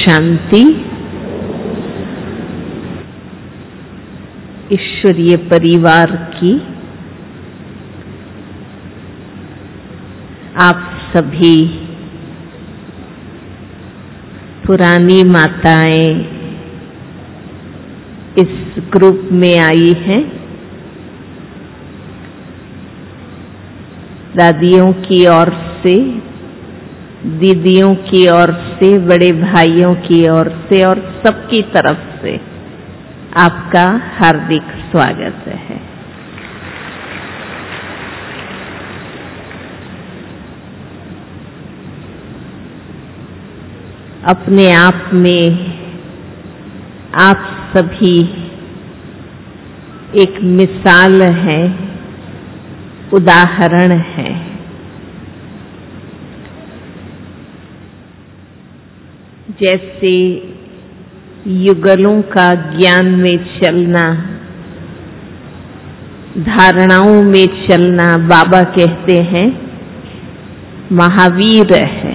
शांति। ईश्वरीय परिवार की आप सभी पुरानी माताएं इस ग्रुप में आई हैं। दादियों की ओर से, दीदियों की ओर से, बड़े भाइयों की ओर से और सबकी तरफ से आपका हार्दिक स्वागत है। अपने आप में आप सभी एक मिसाल है, उदाहरण है। जैसे युगलों का ज्ञान में चलना, धारणाओं में चलना बाबा कहते हैं महावीर है।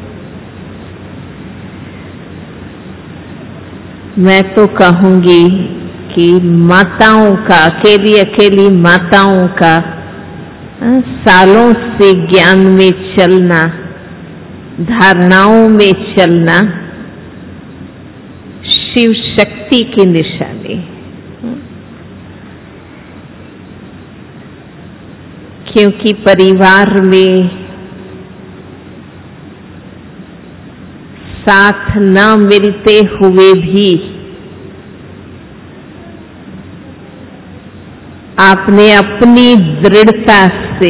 मैं तो कहूंगी कि माताओं का, अकेली अकेली माताओं का सालों से ज्ञान में चलना, धारणाओं में चलना शिव शक्ति की निशानी। क्योंकि परिवार में साथ न मिलते हुए भी आपने अपनी दृढ़ता से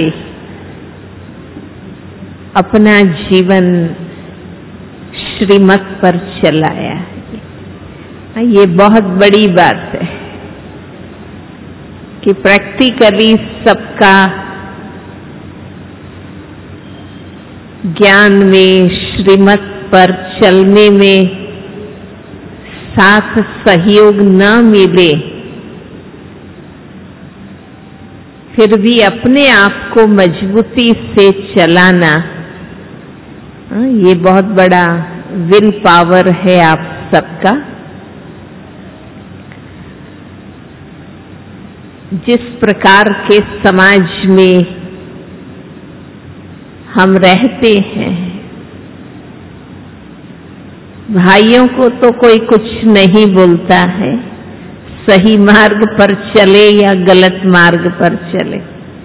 अपना जीवन श्रीमत पर चलाया। ये बहुत बड़ी बात है कि प्रैक्टिकली सबका ज्ञान में, श्रीमत पर चलने में साथ सहयोग न मिले, फिर भी अपने आप को मजबूती से चलाना, ये बहुत बड़ा विल पावर है आप सबका। जिस प्रकार के समाज में हम रहते हैं, भाइयों को तो कोई कुछ नहीं बोलता है, सही मार्ग पर चले या गलत मार्ग पर चले,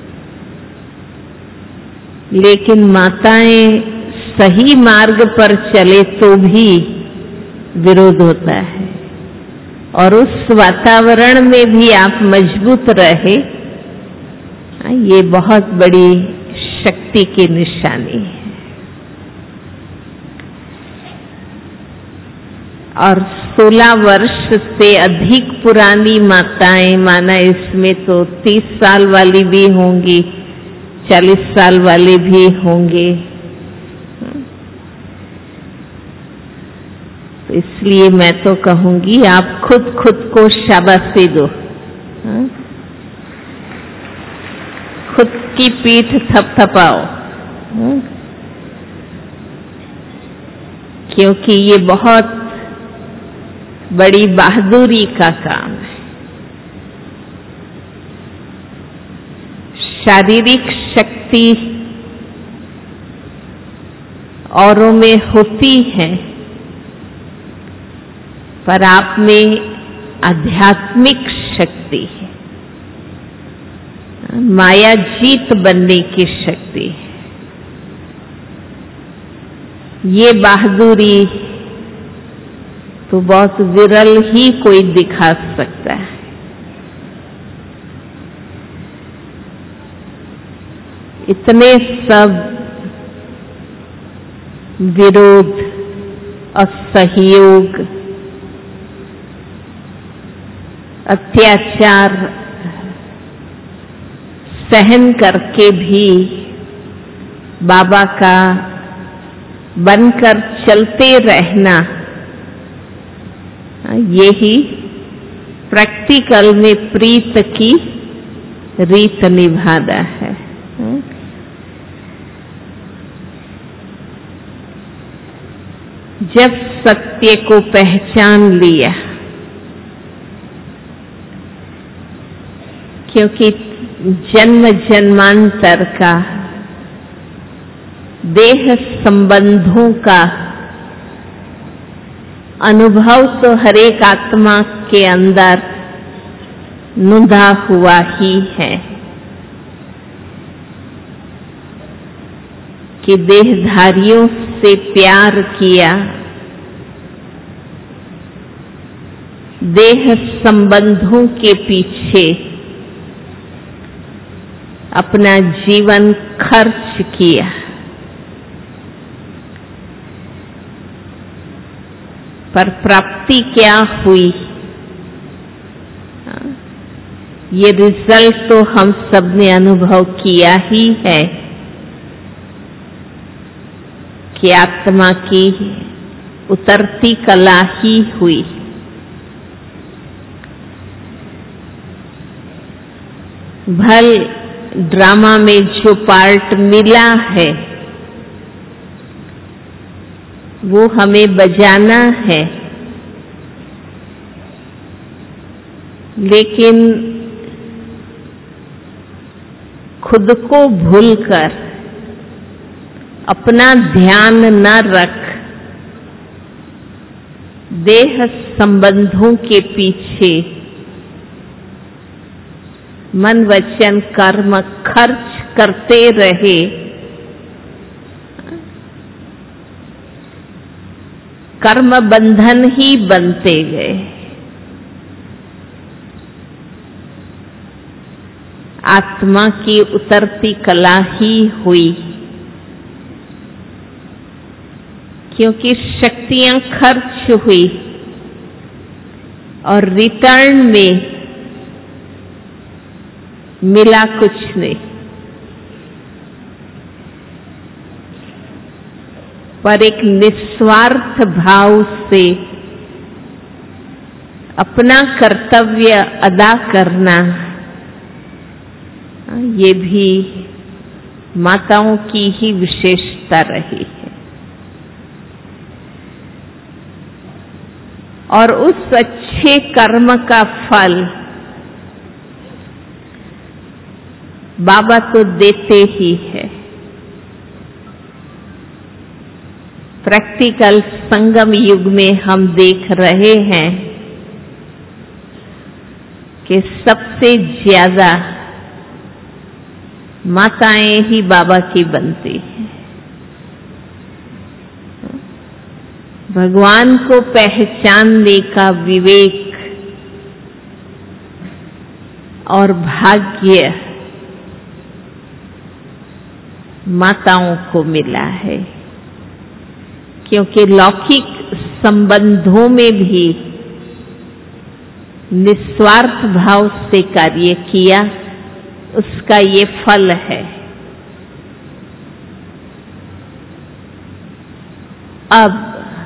लेकिन माताएं सही मार्ग पर चले तो भी विरोध होता है। और उस वातावरण में भी आप मजबूत रहे, ये बहुत बड़ी शक्ति की निशानी है। और 16 वर्ष से अधिक पुरानी माताएं, माना इसमें तो 30 साल वाली भी होंगी, 40 साल वाले भी होंगे। तो इसलिए मैं तो कहूंगी आप खुद को शाबाशी दो, खुद की पीठ थपथपाओ, क्योंकि ये बहुत बड़ी बहादुरी का काम है। शारीरिक शक्ति औरों में होती है, पर आप में आध्यात्मिक शक्ति है, माया जीत बनने की शक्ति है। ये बहादुरी तो बहुत विरल ही कोई दिखा सकता है। इतने सब विरोध, असहयोग, अत्याचार सहन करके भी बाबा का बनकर चलते रहना, यही प्रैक्टिकल में प्रीत की रीत निभाना है। जब सत्य को पहचान लिया, क्योंकि जन्म जन्मांतर का देह संबंधों का अनुभव तो हर एक आत्मा के अंदर नुंधा हुआ ही है कि देहधारियों से प्यार किया, देह संबंधों के पीछे अपना जीवन खर्च किया, पर प्राप्ति क्या हुई? ये रिजल्ट तो हम सब ने अनुभव किया ही है कि आत्मा की उतरती कला ही हुई। भल ड्रामा में जो पार्ट मिला है वो हमें बजाना है, लेकिन खुद को भूलकर अपना ध्यान न रख देह संबंधों के पीछे मन वचन कर्म खर्च करते रहे, कर्म बंधन ही बनते गए। आत्मा की उतरती कला ही हुई, क्योंकि शक्तियां खर्च हुई और रिटर्न में मिला कुछ नहीं, पर एक निस्वार्थ भाव से अपना कर्तव्य अदा करना, ये भी माताओं की ही विशेषता रही है। और उस अच्छे कर्म का फल बाबा तो देते ही है। प्रैक्टिकल संगम युग में हम देख रहे हैं कि सबसे ज्यादा माताएं ही बाबा की बनती हैं। भगवान को पहचानने का विवेक और भाग्य माताओं को मिला है, क्योंकि लौकिक संबंधों में भी निस्वार्थ भाव से कार्य किया, उसका ये फल है। अब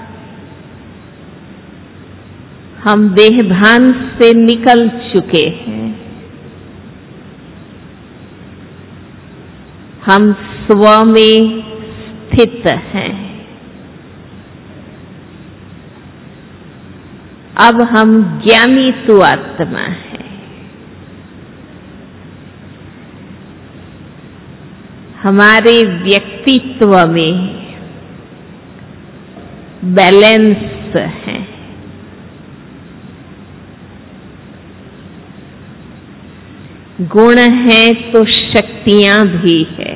हम देहभान से निकल चुके हैं, हम स्व में स्थित हैं। अब हम ज्ञानी तो आत्मा है। हमारे व्यक्तित्व में बैलेंस है। गुण है तो शक्तियां भी है,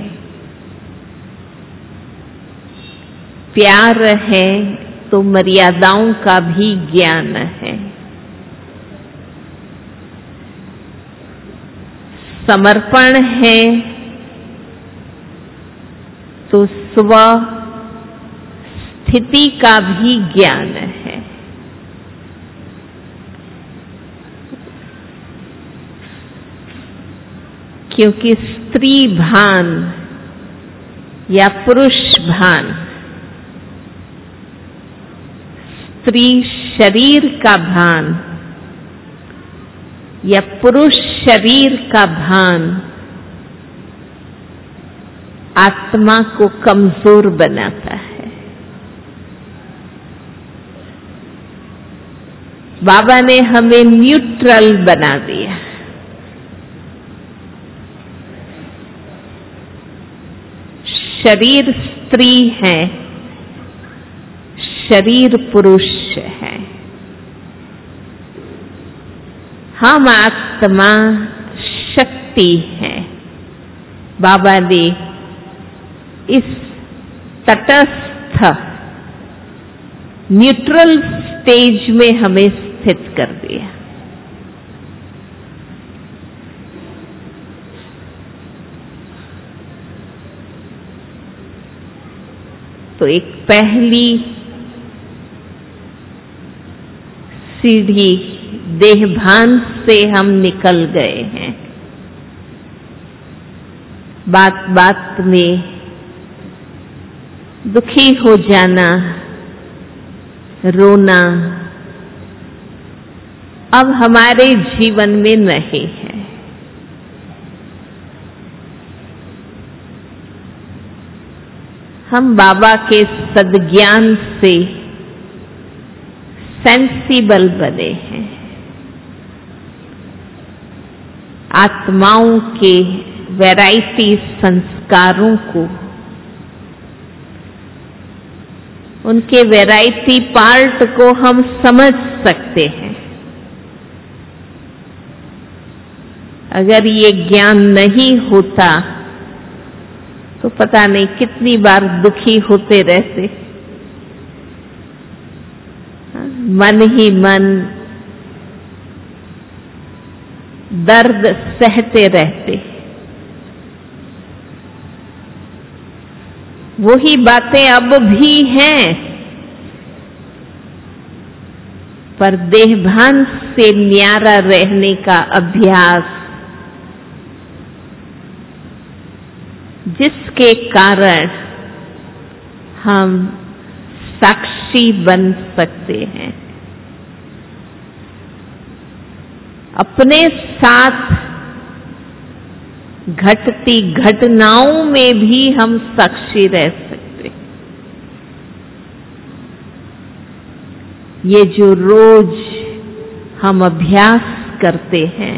प्यार है तो मर्यादाओं का भी ज्ञान है, समर्पण है तो स्व स्थिति का भी ज्ञान है। क्योंकि स्त्री भान या पुरुष भान, स्त्री शरीर का भान या पुरुष शरीर का भान आत्मा को कमजोर बनाता है। बाबा ने हमें न्यूट्रल बना दिया। शरीर स्त्री है, शरीर पुरुष है। हम आत्मा शक्ति है। बाबा ने इस तटस्थ न्यूट्रल स्टेज में हमें स्थित कर दिया। तो एक पहली सीढ़ी देहभान से हम निकल गए हैं। बात बात में दुखी हो जाना, रोना अब हमारे जीवन में नहीं है। हम बाबा के सद्ज्ञान से सेंसिबल बने हैं। आत्माओं के वैरायटी संस्कारों को, उनके वैरायटी पार्ट को हम समझ सकते हैं। अगर ये ज्ञान नहीं होता तो पता नहीं कितनी बार दुखी होते रहते, मन ही मन दर्द सहते रहते। वही बातें अब भी हैं, पर देहभान से न्यारा रहने का अभ्यास, जिसके कारण हम साक्षी बन सकते हैं। अपने साथ घटती घटनाओं में भी हम साक्षी रह सकते। ये जो रोज हम अभ्यास करते हैं,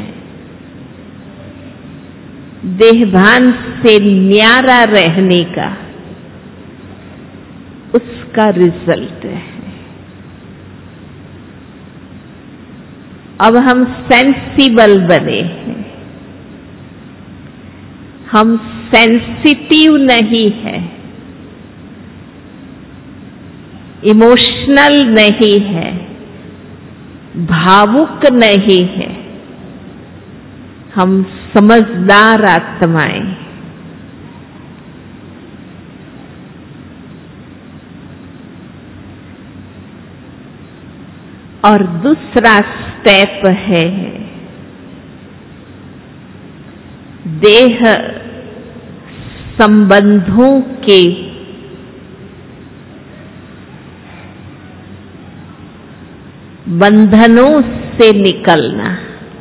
देहभान से न्यारा रहने का, उसका रिजल्ट है। अब हम सेंसिबल बने हैं, हम सेंसिटिव नहीं है, इमोशनल नहीं है, भावुक नहीं है, हम समझदार आत्माएं। और दूसरा स्टेप है देह संबंधों के बंधनों से निकलना,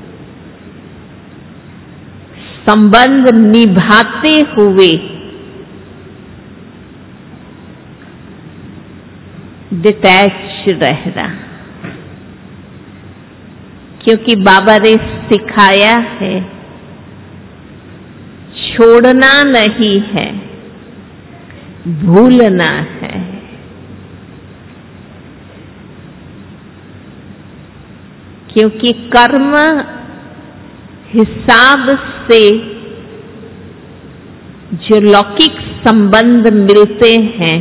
संबंध निभाते हुए डिटैच रहना। क्योंकि बाबा ने सिखाया है छोड़ना नहीं है, भूलना है। क्योंकि कर्म हिसाब से जो लौकिक संबंध मिलते हैं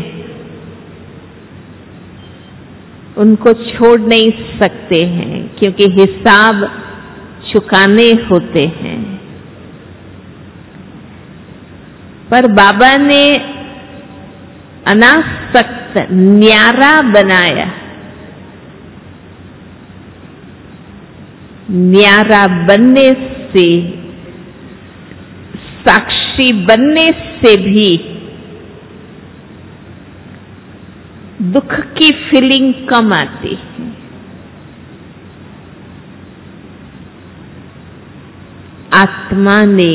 उनको छोड़ नहीं सकते हैं, क्योंकि हिसाब चुकाने होते हैं। पर बाबा ने अनासक्त न्यारा बनाया। न्यारा बनने से, साक्षी बनने से भी दुख की फीलिंग कम आती है। आत्मा ने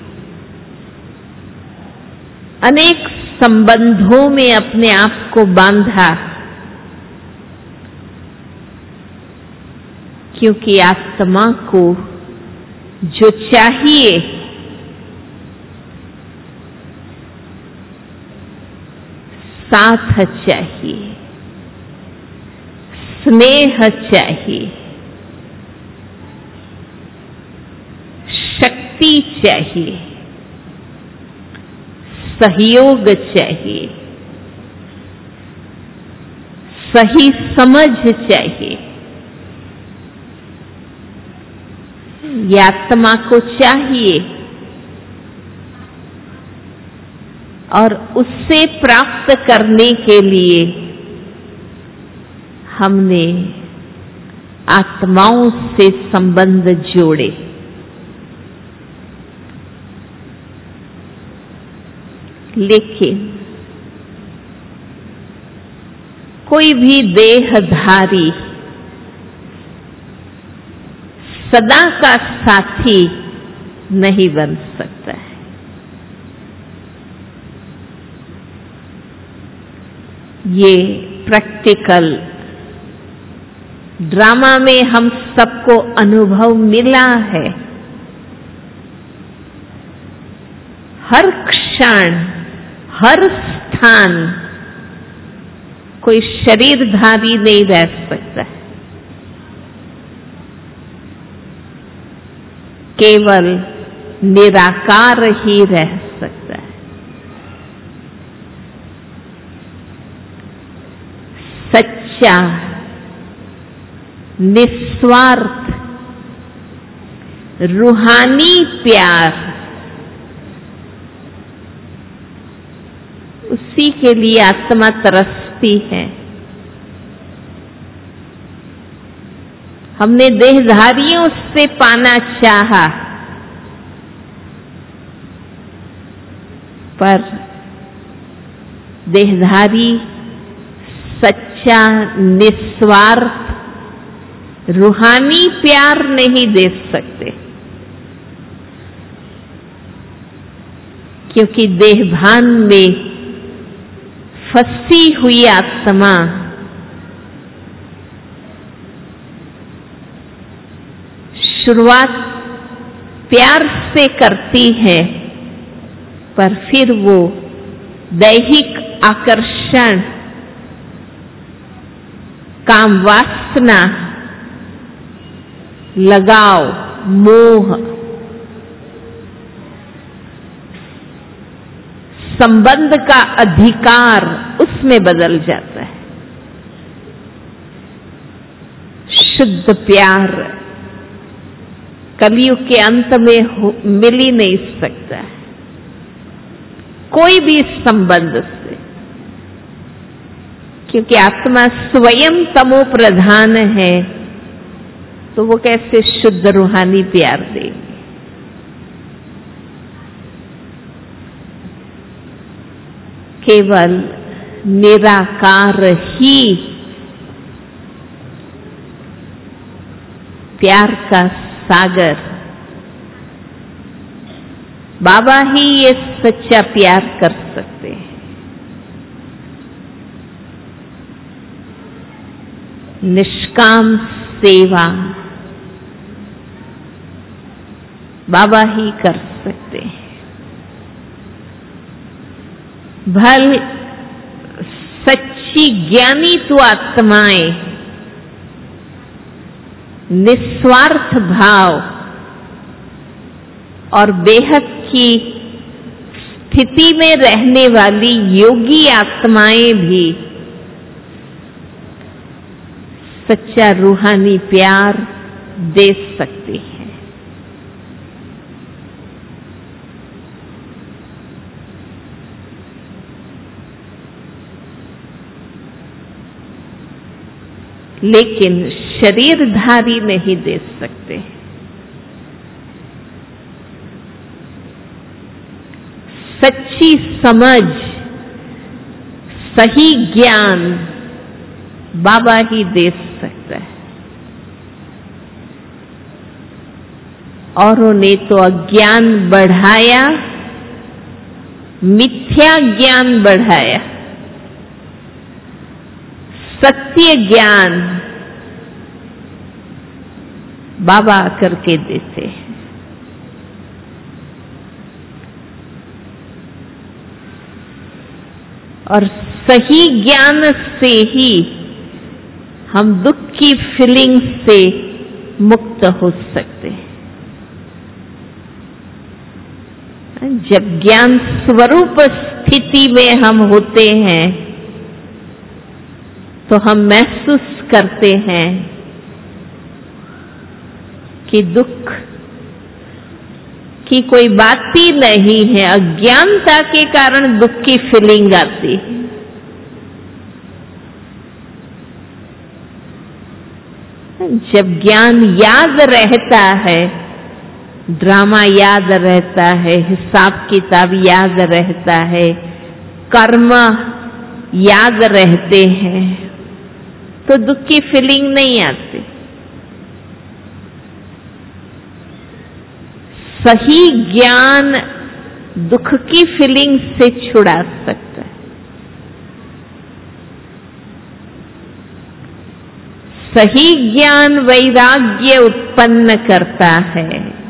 अनेक संबंधों में अपने आप को बांधा, क्योंकि आत्मा को जो चाहिए साथ चाहिए, स्नेह चाहिए, शक्ति चाहिए, सहयोग चाहिए, सही समझ चाहिए। ये आत्मा को चाहिए और उससे प्राप्त करने के लिए हमने आत्माओं से संबंध जोड़े। लेकिन कोई भी देहधारी सदा का साथी नहीं बन सकता है। ये प्रैक्टिकल ड्रामा में हम सबको अनुभव मिला है। हर क्षण, हर स्थान कोई शरीरधारी नहीं रह सकता है। केवल निराकार ही रह सकता है। सच्चा, निस्वार्थ, रूहानी प्यार, उसी के लिए आत्मा तरसती है। हमने देहधारियों से पाना चाहा, पर देहधारी सच्चा, निस्वार्थ, रूहानी प्यार नहीं दे सकते, क्योंकि देहभान में फंसी हुई आत्मा शुरुआत प्यार से करती है, पर फिर वो दैहिक आकर्षण, काम वासना, लगाव, मोह, संबंध का अधिकार उसमें बदल जाता है। शुद्ध प्यार कलयुग के अंत में मिल ही नहीं सकता है, कोई भी संबंध से, क्योंकि आत्मा स्वयं तमो प्रधान है, तो वो कैसे शुद्ध रूहानी प्यार देंगे। केवल निराकार ही प्यार का सागर, बाबा ही ये सच्चा प्यार कर सकते हैं। निष्काम सेवा बाबा ही कर सकते हैं। भल सच्ची ज्ञानी तो आत्माएं निस्वार्थ भाव और बेहद की स्थिति में रहने वाली योगी आत्माएं भी सच्चा रूहानी प्यार दे सकती हैं। लेकिन शरीरधारी नहीं दे सकते। सच्ची समझ, सही ज्ञान बाबा ही दे सकता है। औरों ने तो अज्ञान बढ़ाया, मिथ्या ज्ञान बढ़ाया। सत्य ज्ञान बाबा आकर के देते हैं। और सही ज्ञान से ही हम दुख की फीलिंग से मुक्त हो सकते हैं। जब ज्ञान स्वरूप स्थिति में हम होते हैं तो हम महसूस करते हैं कि दुख की कोई बात ही नहीं है। अज्ञानता के कारण दुख की फीलिंग आती है। जब ज्ञान याद रहता है, ड्रामा याद रहता है, हिसाब किताब याद रहता है, कर्म याद रहते हैं, तो दुख की फीलिंग नहीं आती। सही ज्ञान दुख की फीलिंग से छुड़ा सकता है। सही ज्ञान वैराग्य उत्पन्न करता है।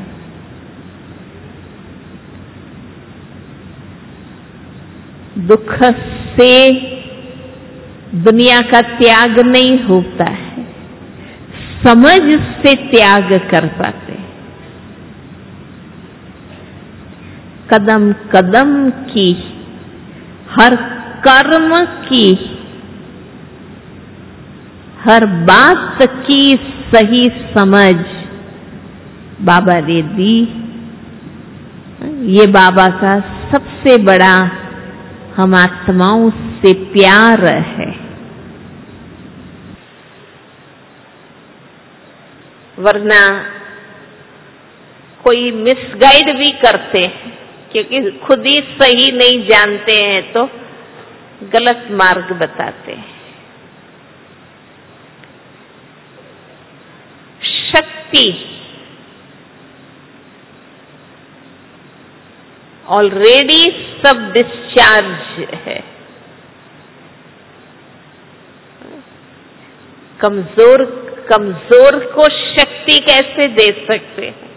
दुख से दुनिया का त्याग नहीं होता है, समझ से त्याग कर पाते हैं। कदम कदम की, हर कर्म की, हर बात की सही समझ बाबा ने दी। ये बाबा का सबसे बड़ा हम आत्माओं से प्यार है। वरना कोई मिसगाइड भी करते हैं, क्योंकि खुद ही सही नहीं जानते हैं तो गलत मार्ग बताते हैं। शक्ति ऑलरेडी सब डिस्चार्ज है। कमजोर को शक्ति कैसे दे सकते हैं?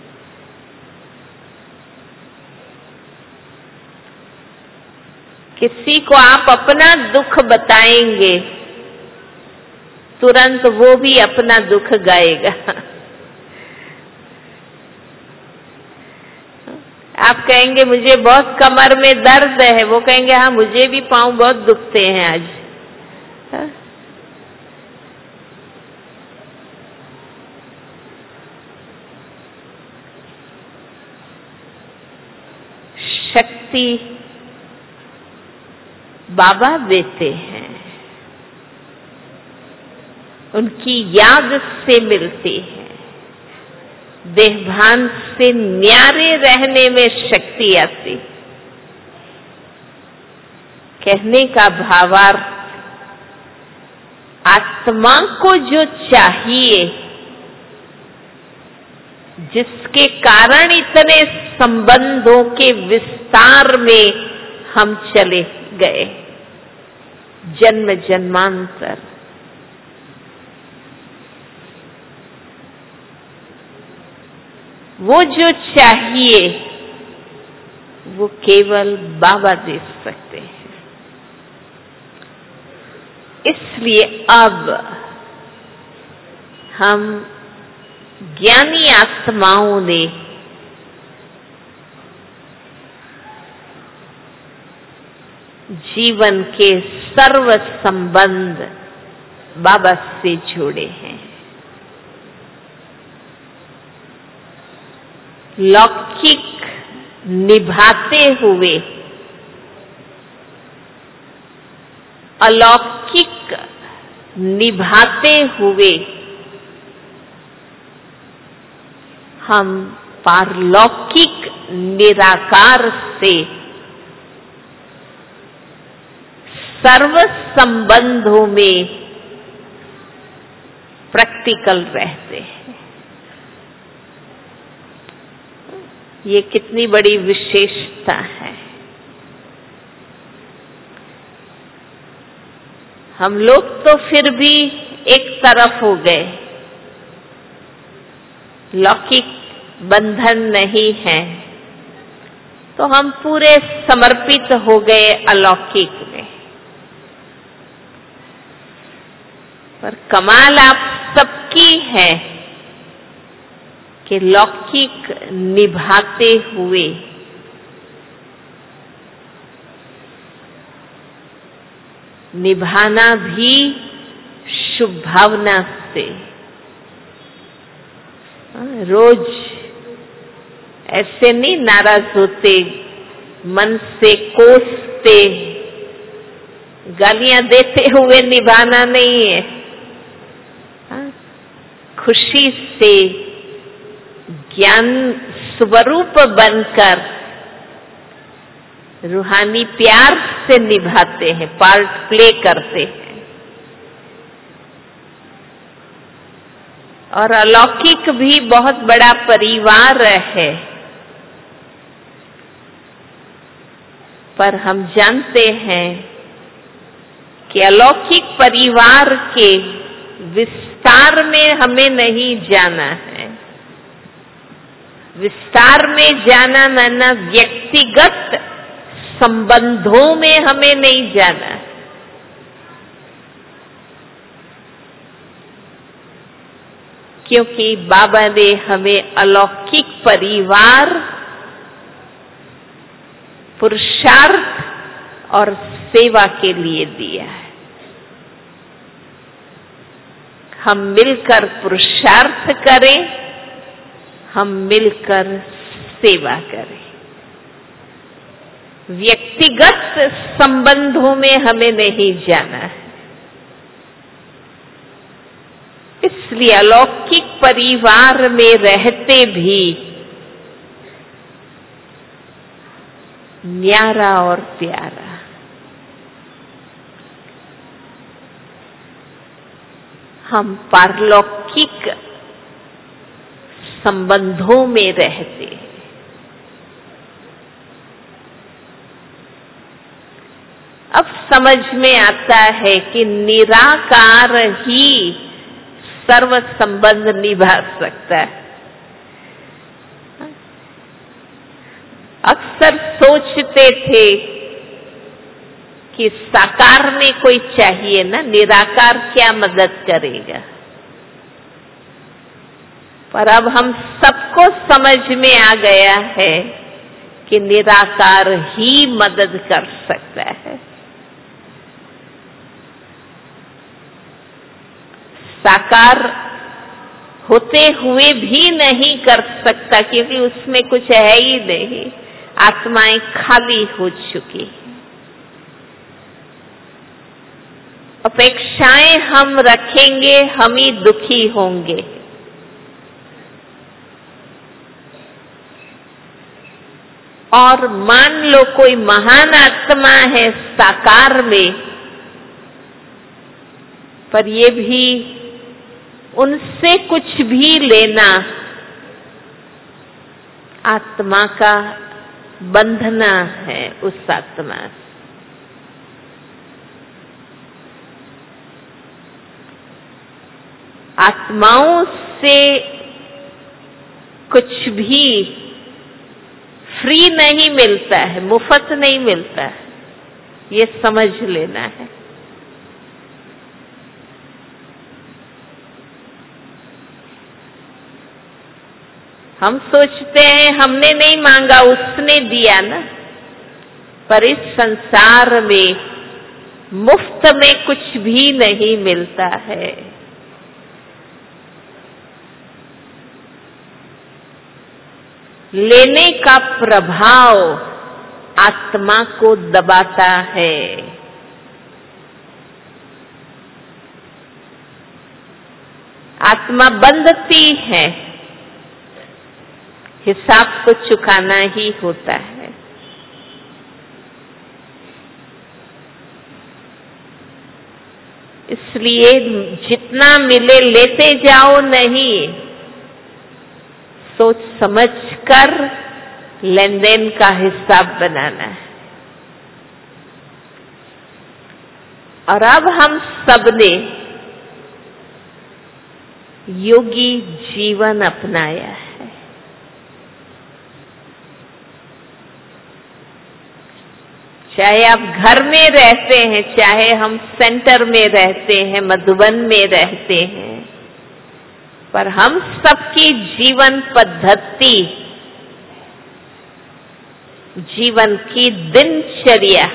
किसी को आप अपना दुख बताएंगे, तुरंत वो भी अपना दुख गाएगा। आप कहेंगे मुझे बहुत कमर में दर्द है, वो कहेंगे हाँ मुझे भी पांव बहुत दुखते हैं आज। शक्ति बाबा देते हैं, उनकी याद से मिलती है। देहभान से न्यारे रहने में शक्ति आती। कहने का भावार्थ, आत्मा को जो चाहिए, जिसके कारण इतने संबंधों के विस्तार में हम चले गए जन्म जन्मांतर, वो जो चाहिए वो केवल बाबा दे सकते हैं। इसलिए अब हम ज्ञानी आत्माओं ने जीवन के सर्व संबंध बाबा से जोड़े हैं। लौकिक निभाते हुए अलौकिक निभाते हुए हम पारलौकिक निराकार से सर्व संबंधों में प्रैक्टिकल रहते हैं। ये कितनी बड़ी विशेषता है। हम लोग तो फिर भी एक तरफ हो गए, लौकिक बंधन नहीं है, तो हम पूरे समर्पित हो गए अलौकिक में। पर कमाल आप सबकी है कि लौकिक निभाते हुए निभाना भी शुभ भावना से, रोज ऐसे नहीं नाराज होते, मन से कोसते, गालियां देते हुए निभाना नहीं है। खुशी से ज्ञान स्वरूप बनकर रूहानी प्यार से निभाते हैं, पार्ट प्ले करते हैं। और अलौकिक भी बहुत बड़ा परिवार है, पर हम जानते हैं कि अलौकिक परिवार के विस्तार में हमें नहीं जाना है। विस्तार में जाना माना व्यक्तिगत संबंधों में हमें नहीं जाना है। क्योंकि बाबा ने हमें अलौकिक परिवार, पुरुषार्थ और सेवा के लिए दिया है। हम मिलकर पुरुषार्थ करें, हम मिलकर सेवा करें। व्यक्तिगत संबंधों में हमें नहीं जाना है। इसलिए अलौकिक परिवार में रहते भी न्यारा और प्यारा, हम पारलौकिक संबंधों में रहते हैं। अब समझ में आता है कि निराकार ही सर्व संबंध निभा सकता है। अक्सर सोचते थे कि साकार में कोई चाहिए ना, निराकार क्या मदद करेगा। पर अब हम सबको समझ में आ गया है कि निराकार ही मदद कर सकता है। साकार होते हुए भी नहीं कर सकता, क्योंकि उसमें कुछ है ही नहीं। आत्माएं खाली हो चुकी, अपेक्षाएं हम रखेंगे, हम ही दुखी होंगे। और मान लो कोई महान आत्मा है साकार में, पर ये भी उनसे कुछ भी लेना आत्मा का बंधना है उस आत्मा से। आत्माओं से कुछ भी फ्री नहीं मिलता है, मुफ्त नहीं मिलता है, ये समझ लेना है। हम सोचते हैं हमने नहीं मांगा, उसने दिया ना। पर इस संसार में मुफ्त में कुछ भी नहीं मिलता है। लेने का प्रभाव आत्मा को दबाता है। आत्मा बंधती है, हिसाब तो चुकाना ही होता है। इसलिए जितना मिले लेते जाओ नहीं, सोच समझ कर लेन देन का हिसाब बनाना है। और अब हम सबने योगी जीवन अपनाया है। चाहे आप घर में रहते हैं, चाहे हम सेंटर में रहते हैं, मधुबन में रहते हैं, पर हम सबकी जीवन पद्धति, जीवन की दिनचर्या,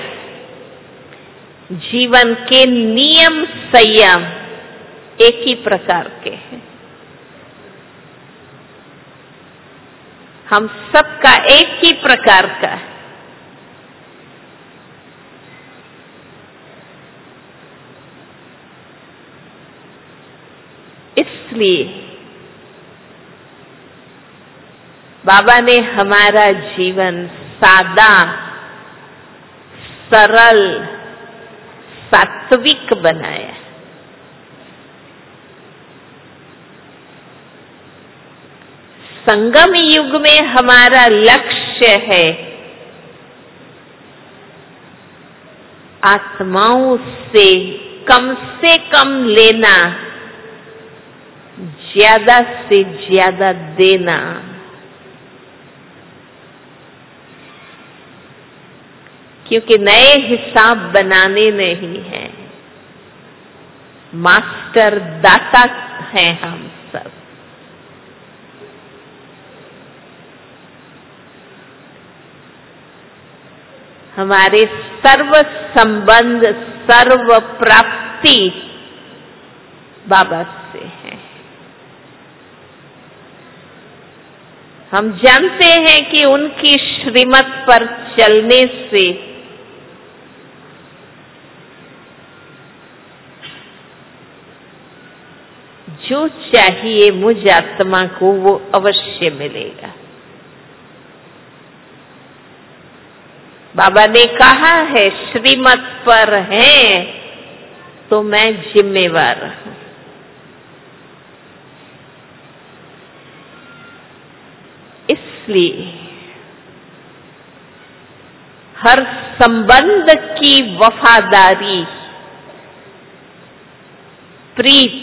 जीवन के नियम संयम एक ही प्रकार के हैं। हम सबका एक ही प्रकार का है। इसलिए बाबा ने हमारा जीवन सादा, सरल, सात्विक बनाया। संगम युग में हमारा लक्ष्य है आत्माओं से कम लेना, ज्यादा से ज्यादा देना। क्योंकि नए हिसाब बनाने नहीं है, मास्टर दाता हैं हम सब। हमारे सर्व संबंध, सर्व प्राप्ति बाबा से है। हम जानते हैं कि उनकी श्रीमत पर चलने से जो चाहिए मुझ आत्मा को वो अवश्य मिलेगा। बाबा ने कहा है श्रीमत पर है तो मैं जिम्मेवार हूं। इसलिए हर संबंध की वफादारी, प्रीत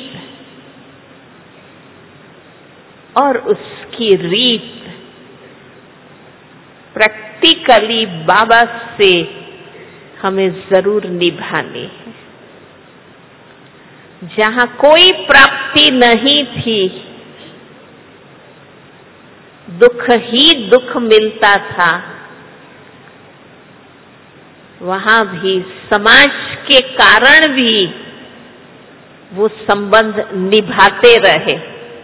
और उसकी रीत प्रैक्टिकली बाबा से हमें जरूर निभानी है। जहां कोई प्राप्ति नहीं थी, दुख ही दुख मिलता था, वहां भी समाज के कारण भी वो संबंध निभाते रहे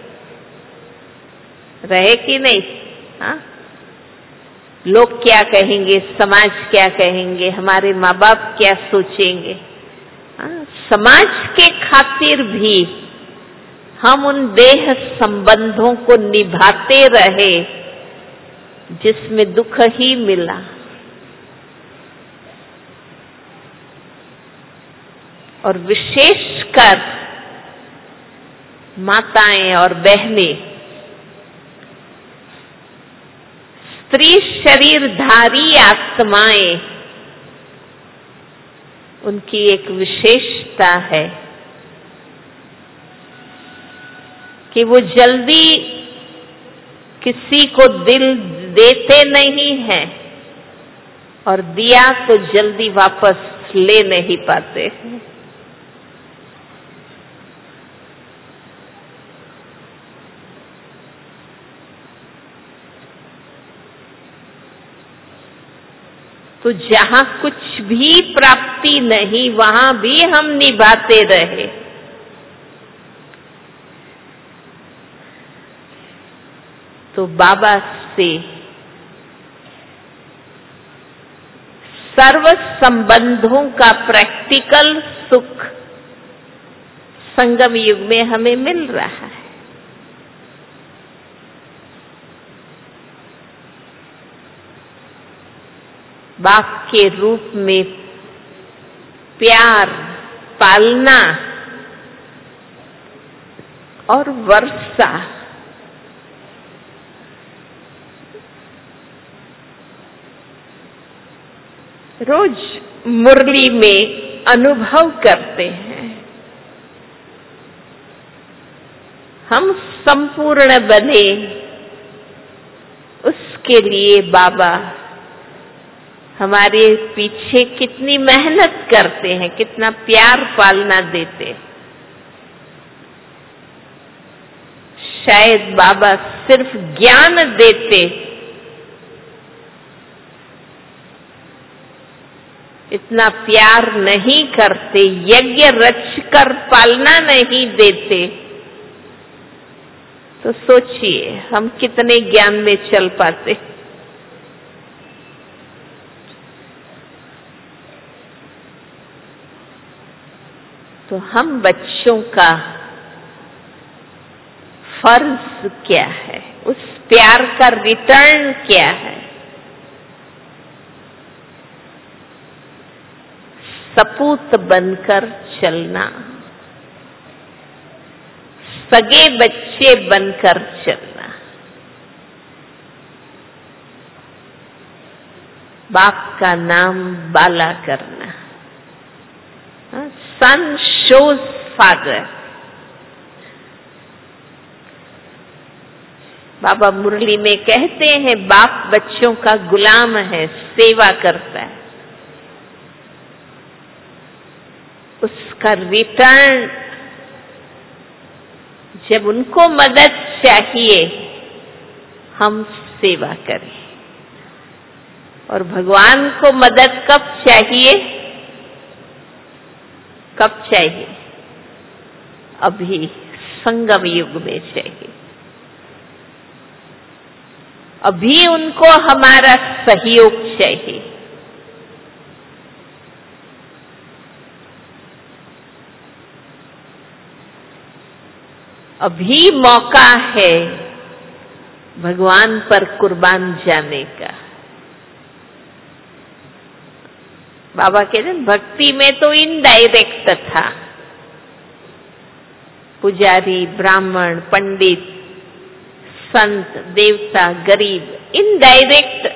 कि नहीं? हाँ, लोग क्या कहेंगे, समाज क्या कहेंगे, हमारे माँ बाप क्या सोचेंगे। हाँ, समाज के खातिर भी हम उन देह संबंधों को निभाते रहे जिसमें दुख ही मिला। और विशेषकर माताएं और बहनें, स्त्री शरीरधारी आत्माएं, उनकी एक विशेषता है कि वो जल्दी किसी को दिल देते नहीं हैं और दिया तो जल्दी वापस ले नहीं पाते हैं। तो जहां कुछ भी प्राप्ति नहीं, वहां भी हम निभाते रहे। तो बाबा से सर्व संबंधों का प्रैक्टिकल सुख संगम युग में हमें मिल रहा है। बाप के रूप में प्यार, पालना और वर्षा, रोज मुरली में अनुभव करते हैं। हम संपूर्ण बने, उसके लिए बाबा हमारे पीछे कितनी मेहनत करते हैं, कितना प्यार पालना देते। शायद बाबा सिर्फ ज्ञान देते, इतना प्यार नहीं करते, यज्ञ रचकर पालना नहीं देते। तो सोचिए हम कितने ज्ञान में चल पाते। तो हम बच्चों का फर्ज क्या है, उस प्यार का रिटर्न क्या है? सपूत बनकर चलना, सगे बच्चे बनकर चलना, बाप का नाम बाला करना। सन शोज फादर। बाबा मुरली में कहते हैं बाप बच्चों का गुलाम है, सेवा करता है। उसका रिटर्न, जब उनको मदद चाहिए हम सेवा करें। और भगवान को मदद कब चाहिए? कब चाहिए? अभी संगम युग में चाहिए। अभी उनको हमारा सहयोग चाहिए। अभी मौका है भगवान पर कुर्बान जाने का। बाबा कहते हैं भक्ति में तो इनडायरेक्ट था, पुजारी, ब्राह्मण, पंडित, संत, देवता, गरीब, इनडायरेक्ट।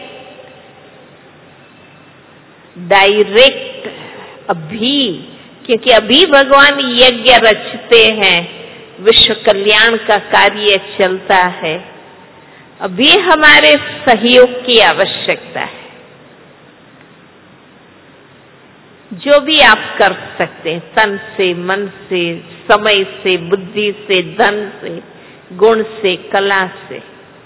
डायरेक्ट अभी, क्योंकि अभी भगवान यज्ञ रचते हैं, विश्व कल्याण का कार्य चलता है। अभी हमारे सहयोग की आवश्यकता है। जो भी आप कर सकते हैं, तन से, मन से, समय से, बुद्धि से, धन से, गुण से, कला से,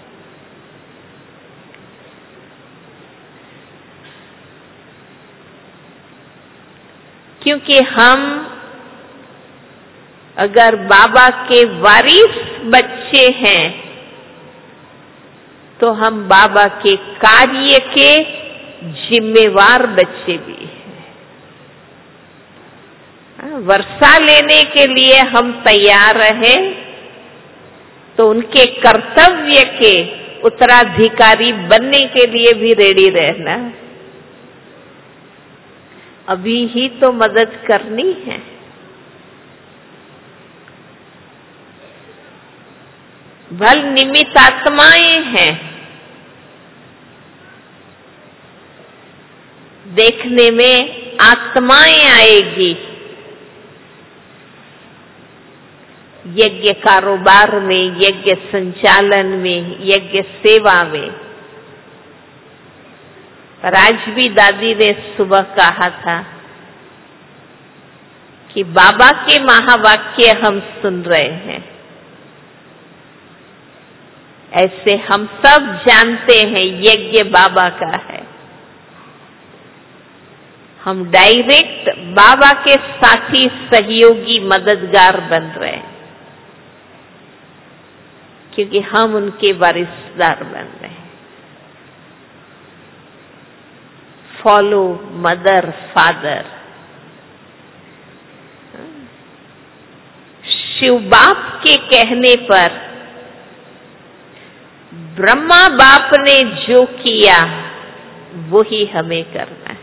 क्योंकि हम अगर बाबा के वारिस बच्चे हैं तो हम बाबा के कार्य के जिम्मेवार बच्चे भी हैं। वर्षा लेने के लिए हम तैयार रहे तो उनके कर्तव्य के उत्तराधिकारी बनने के लिए भी रेडी रहना। अभी ही तो मदद करनी है। भल निमित्त आत्माएं हैं, देखने में आत्माएं आएगी। यज्ञ कारोबार में, यज्ञ संचालन में, यज्ञ सेवा में। पर आज भी दादी ने सुबह कहा था कि बाबा के महावाक्य हम सुन रहे हैं। ऐसे हम सब जानते हैं यज्ञ बाबा का है। हम डायरेक्ट बाबा के साथी, सहयोगी, मददगार बन रहे हैं, क्योंकि हम उनके वारिसदार बन रहे हैं। Follow mother father. शिव बाप के कहने पर ब्रह्मा बाप ने जो किया वही हमें करना है।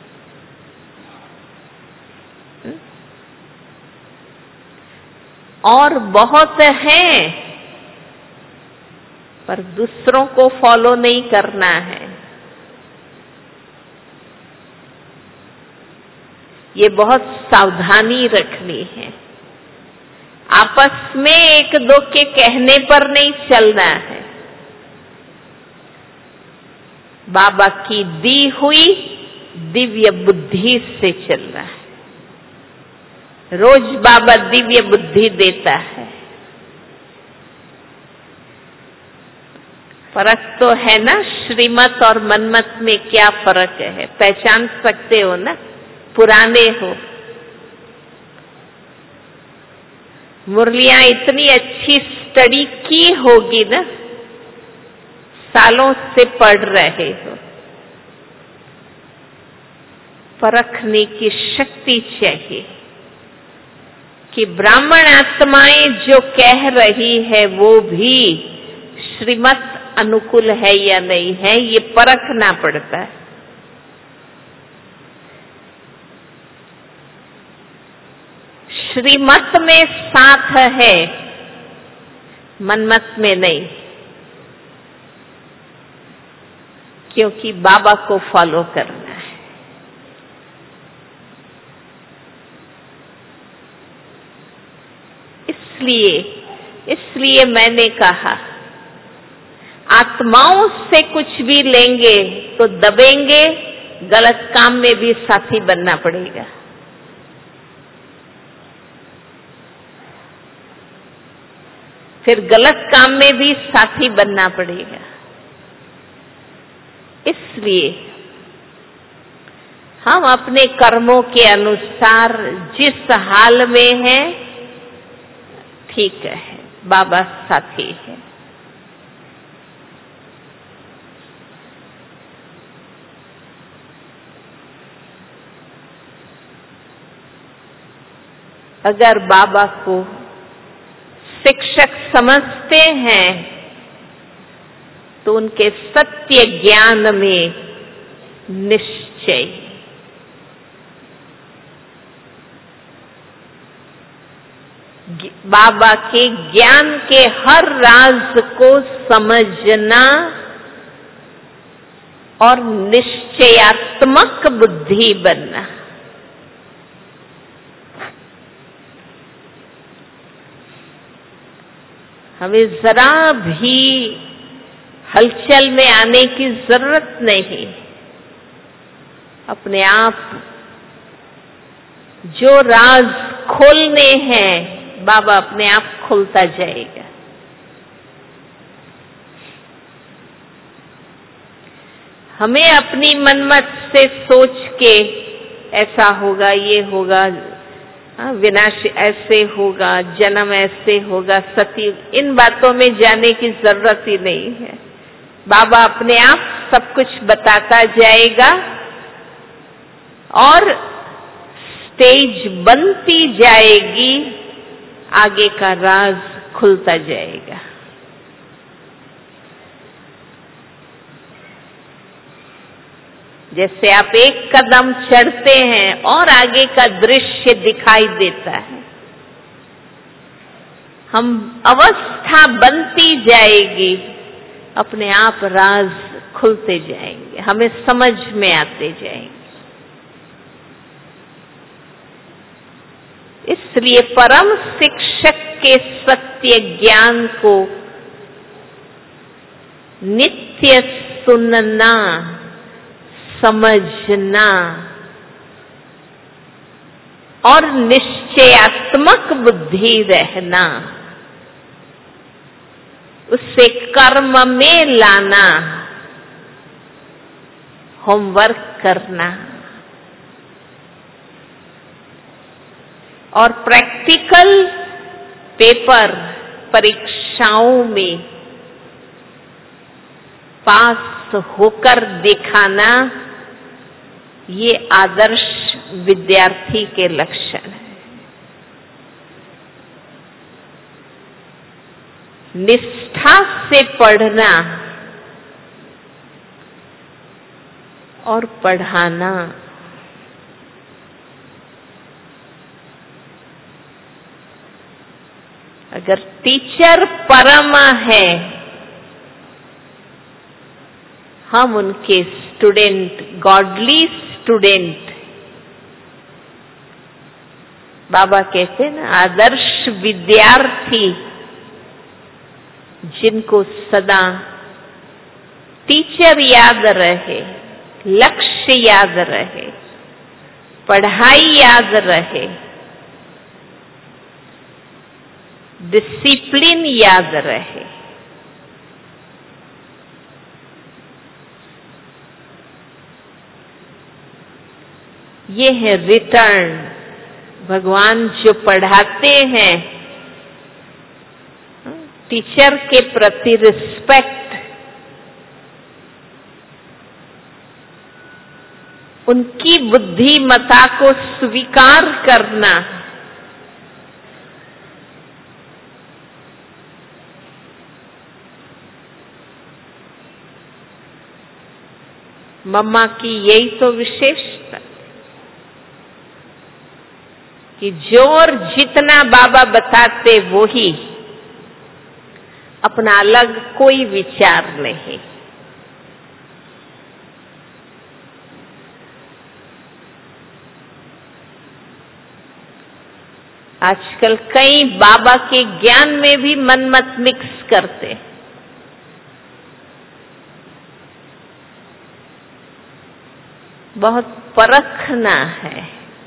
और बहुत हैं, पर दूसरों को फॉलो नहीं करना है। ये बहुत सावधानी रखनी है। आपस में एक दो के कहने पर नहीं चलना है, बाबा की दी हुई दिव्य बुद्धि से चलना है। रोज बाबा दिव्य बुद्धि देता है। फर्क तो है ना, श्रीमत और मनमत में क्या फर्क है, पहचान सकते हो ना, पुराने हो। मुरलियां इतनी अच्छी स्टडी की होगी ना, सालों से पढ़ रहे हो, परखने की शक्ति चाहिए कि ब्राह्मण आत्माएं जो कह रही है वो भी श्रीमत अनुकूल है या नहीं है, ये परखना पड़ता है। श्रीमत में साथ है, मनमत में नहीं, क्योंकि बाबा को फॉलो करना है। इसलिए मैंने कहा, आत्माओं से कुछ भी लेंगे तो दबेंगे, गलत काम में भी साथी बनना पड़ेगा। फिर गलत काम में भी साथी बनना पड़ेगा। इसलिए हम अपने कर्मों के अनुसार जिस हाल में हैं, ठीक है, बाबा साथी है। अगर बाबा को शिक्षक समझते हैं तो उनके सत्य ज्ञान में निश्चय, बाबा के ज्ञान के हर राज को समझना और निश्चयात्मक बुद्धि बनना। हमें जरा भी हलचल में आने की जरूरत नहीं। अपने आप जो राज खोलने हैं, बाबा अपने आप खुलता जाएगा। हमें अपनी मनमत से सोच के ऐसा होगा, ये होगा, विनाश ऐसे होगा, जन्म ऐसे होगा, सती, इन बातों में जाने की जरूरत ही नहीं है। बाबा अपने आप सब कुछ बताता जाएगा और स्टेज बनती जाएगी, आगे का राज खुलता जाएगा। जैसे आप एक कदम चढ़ते हैं और आगे का दृश्य दिखाई देता है, हम अवस्था बनती जाएगी, अपने आप राज खुलते जाएंगे, हमें समझ में आते जाएंगे। इसलिए परम शिक्षक के सत्य ज्ञान को नित्य सुनना, समझना और निश्चयात्मक बुद्धि रहना, उसे कर्म में लाना, होमवर्क करना और प्रैक्टिकल पेपर परीक्षाओं में पास होकर दिखाना, ये आदर्श विद्यार्थी के लक्षण है। निष्ठा से पढ़ना और पढ़ाना, अगर टीचर परम है, हम उनके स्टूडेंट, गॉडली स्टूडेंट, बाबा कहते हैं ना, आदर्श विद्यार्थी जिनको सदा टीचर याद रहे, लक्ष्य याद रहे, पढ़ाई याद रहे, डिसिप्लिन याद रहे, ये है रिटर्न। भगवान जो पढ़ाते हैं, टीचर के प्रति रिस्पेक्ट, उनकी बुद्धिमत्ता को स्वीकार करना, मम्मा की यही तो विशेषता कि जो और जितना बाबा बताते वो ही, अपना अलग कोई विचार नहीं। आजकल कई बाबा के ज्ञान में भी मन मत मिक्स करते, बहुत परखना है।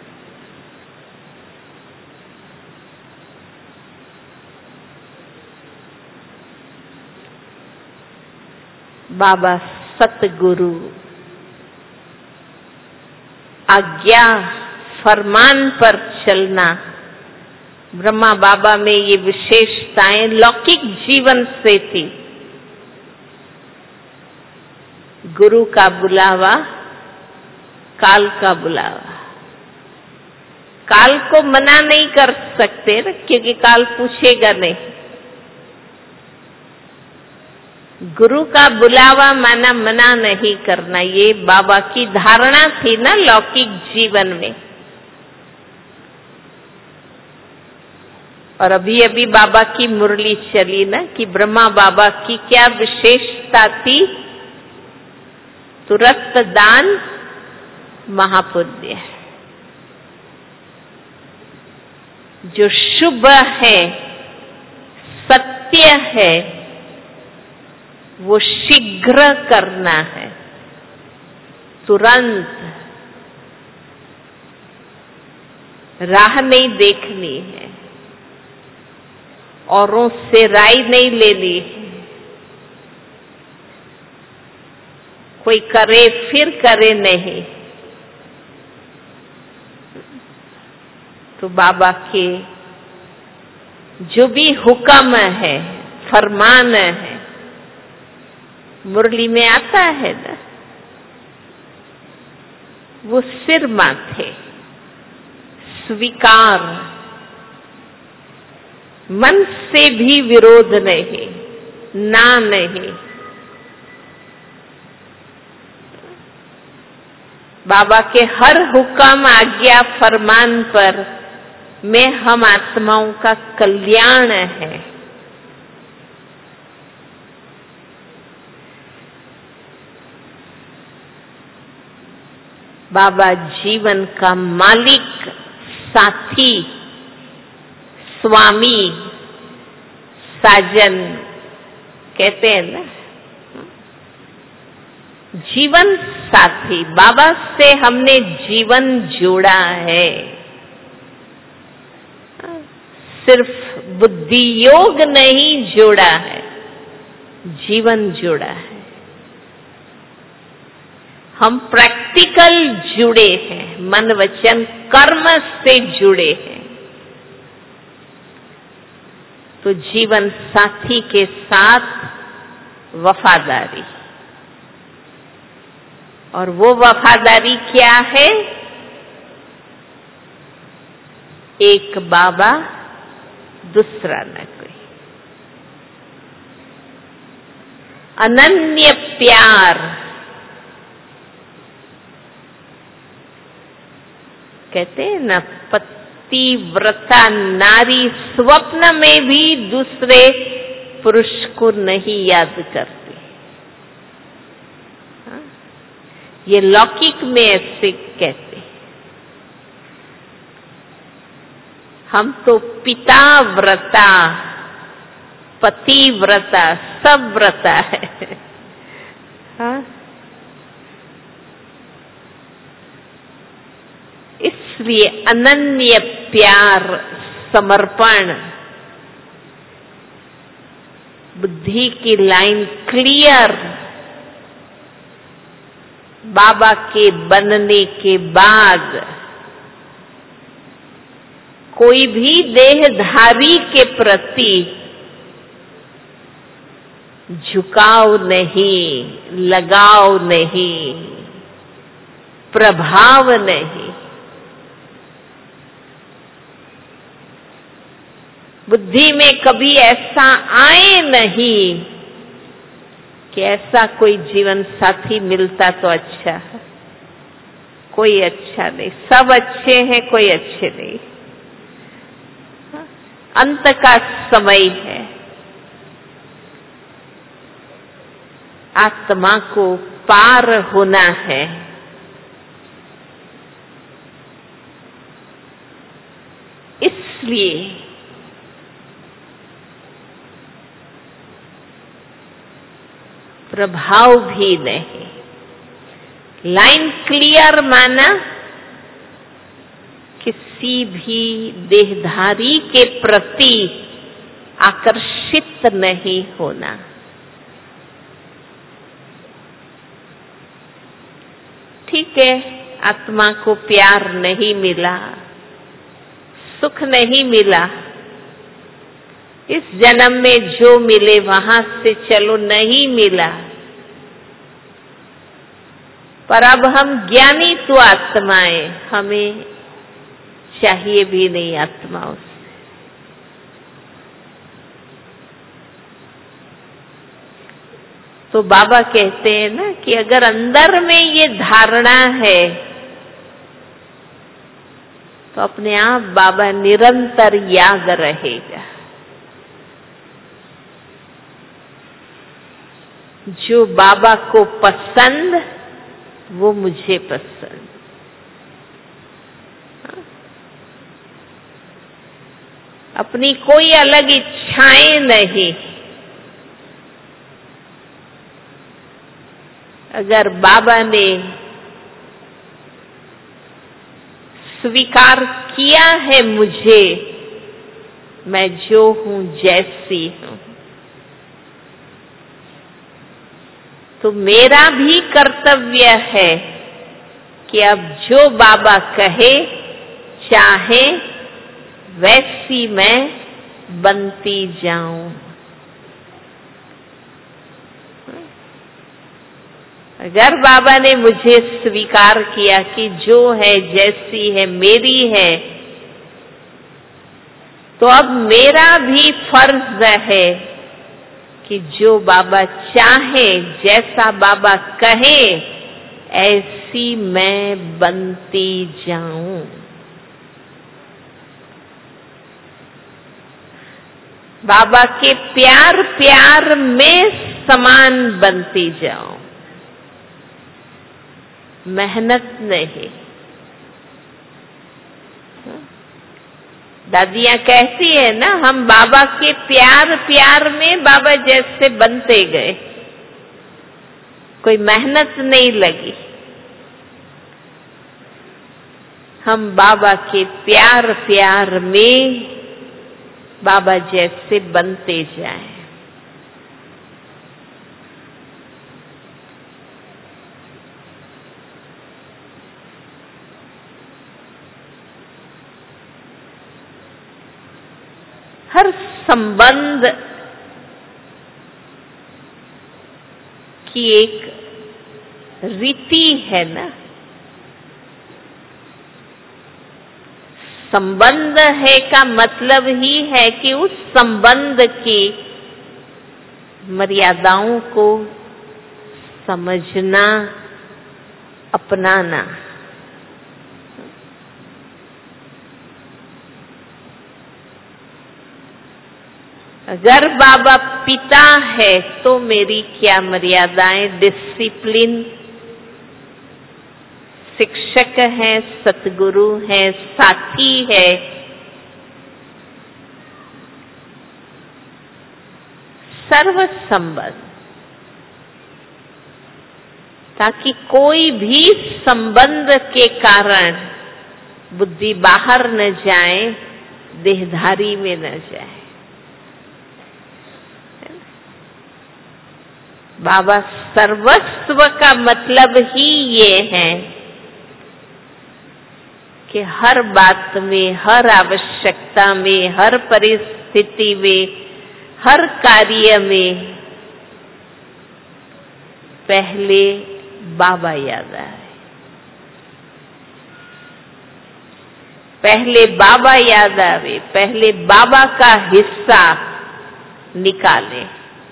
बाबा सतगुरु आज्ञा फरमान पर चलना, ब्रह्मा बाबा में ये विशेषताएं लौकिक जीवन से थी। गुरु का बुलावा, काल का बुलावा। काल को मना नहीं कर सकते ना, क्योंकि काल पूछेगा नहीं। गुरु का बुलावा माना मना नहीं करना, ये बाबा की धारणा थी ना लौकिक जीवन में। और अभी अभी बाबा की मुरली चली ना कि ब्रह्मा बाबा की क्या विशेषता थी, तुरंत दान महापुण्य। जो शुभ है, सत्य है, वो शीघ्र करना है, तुरंत। राह नहीं देखनी है, औरों से राय नहीं लेनी है। कोई करे फिर करे नहीं। तो बाबा के जो भी हुक्म है, फरमान है, मुरली में आता है ना, वो सिर माथे स्वीकार, मन से भी विरोध नहीं, ना नहीं। बाबा के हर हुक्म आज्ञा फरमान पर में हम आत्माओं का कल्याण है। बाबा जीवन का मालिक, साथी, स्वामी, साजन कहते हैं ना, जीवन साथी। बाबा से हमने जीवन जोड़ा है, सिर्फ बुद्धि योग नहीं जोड़ा है, जीवन जोड़ा है। हम प्रैक्टिकल जुड़े हैं, मन वचन कर्म से जुड़े हैं। तो जीवन साथी के साथ वफादारी, और वो वफादारी क्या है? एक बाबा, दूसरा न कोई। अनन्य प्यार, कहते हैं ना, पतिव्रता नारी स्वप्न में भी दूसरे पुरुष को नहीं याद करती। ये लौकिक में ऐसे कहते। हम तो पिता व्रता, पति व्रता, सब व्रता है। हाँ? इसलिए अनन्य प्यार, समर्पण, बुद्धि की लाइन क्लियर। बाबा के बनने के बाद कोई भी देहधारी के प्रति झुकाव नहीं, लगाव नहीं, प्रभाव नहीं। बुद्धि में कभी ऐसा आए नहीं कि ऐसा कोई जीवन साथी मिलता तो अच्छा है। कोई अच्छा नहीं, सब अच्छे हैं, कोई अच्छे नहीं। अंत का समय है, आत्मा को पार होना है। इसलिए प्रभाव भी नहीं। लाइन क्लियर माना किसी भी देहधारी के प्रति आकर्षित नहीं होना। ठीक है, आत्मा को प्यार नहीं मिला, सुख नहीं मिला, इस जन्म में जो मिले वहां से चलो नहीं मिला, पर अब हम ज्ञानी तो आत्माएं, हमें चाहिए भी नहीं आत्मा उससे। तो बाबा कहते हैं ना कि अगर अंदर में ये धारणा है तो अपने आप बाबा निरंतर याद रहेगा। जो बाबा को पसंद वो मुझे पसंद। अपनी कोई अलग इच्छाएं नहीं। अगर बाबा ने स्वीकार किया है मुझे, मैं जो हूं जैसी हूं, तो मेरा भी कर्तव्य है कि अब जो बाबा कहे चाहे वैसी मैं बनती जाऊं। अगर बाबा ने मुझे स्वीकार किया कि जो है जैसी है मेरी है, तो अब मेरा भी फर्ज है कि जो बाबा चाहे, जैसा बाबा कहे, ऐसी मैं बनती जाऊं। बाबा के प्यार प्यार में समान बनती जाऊं, मेहनत नहीं। दादियां कहती है ना, हम बाबा के प्यार प्यार में बाबा जैसे बनते गए, कोई मेहनत नहीं लगी। हम बाबा के प्यार प्यार में बाबा जैसे बनते जाएं। हर संबंध की एक रीति है ना। संबंध है का मतलब ही है कि उस संबंध की मर्यादाओं को समझना, अपनाना। अगर बाबा पिता है तो मेरी क्या मर्यादाएं, डिसिप्लिन, शिक्षक है, सतगुरु है, साथी है, सर्व संबंध, ताकि कोई भी संबंध के कारण बुद्धि बाहर न जाए, देहधारी में न जाए। बाबा सर्वस्व का मतलब ही ये है कि हर बात में, हर आवश्यकता में, हर परिस्थिति में, हर कार्य में पहले बाबा याद आए। पहले बाबा याद आवे, पहले बाबा का हिस्सा निकाले।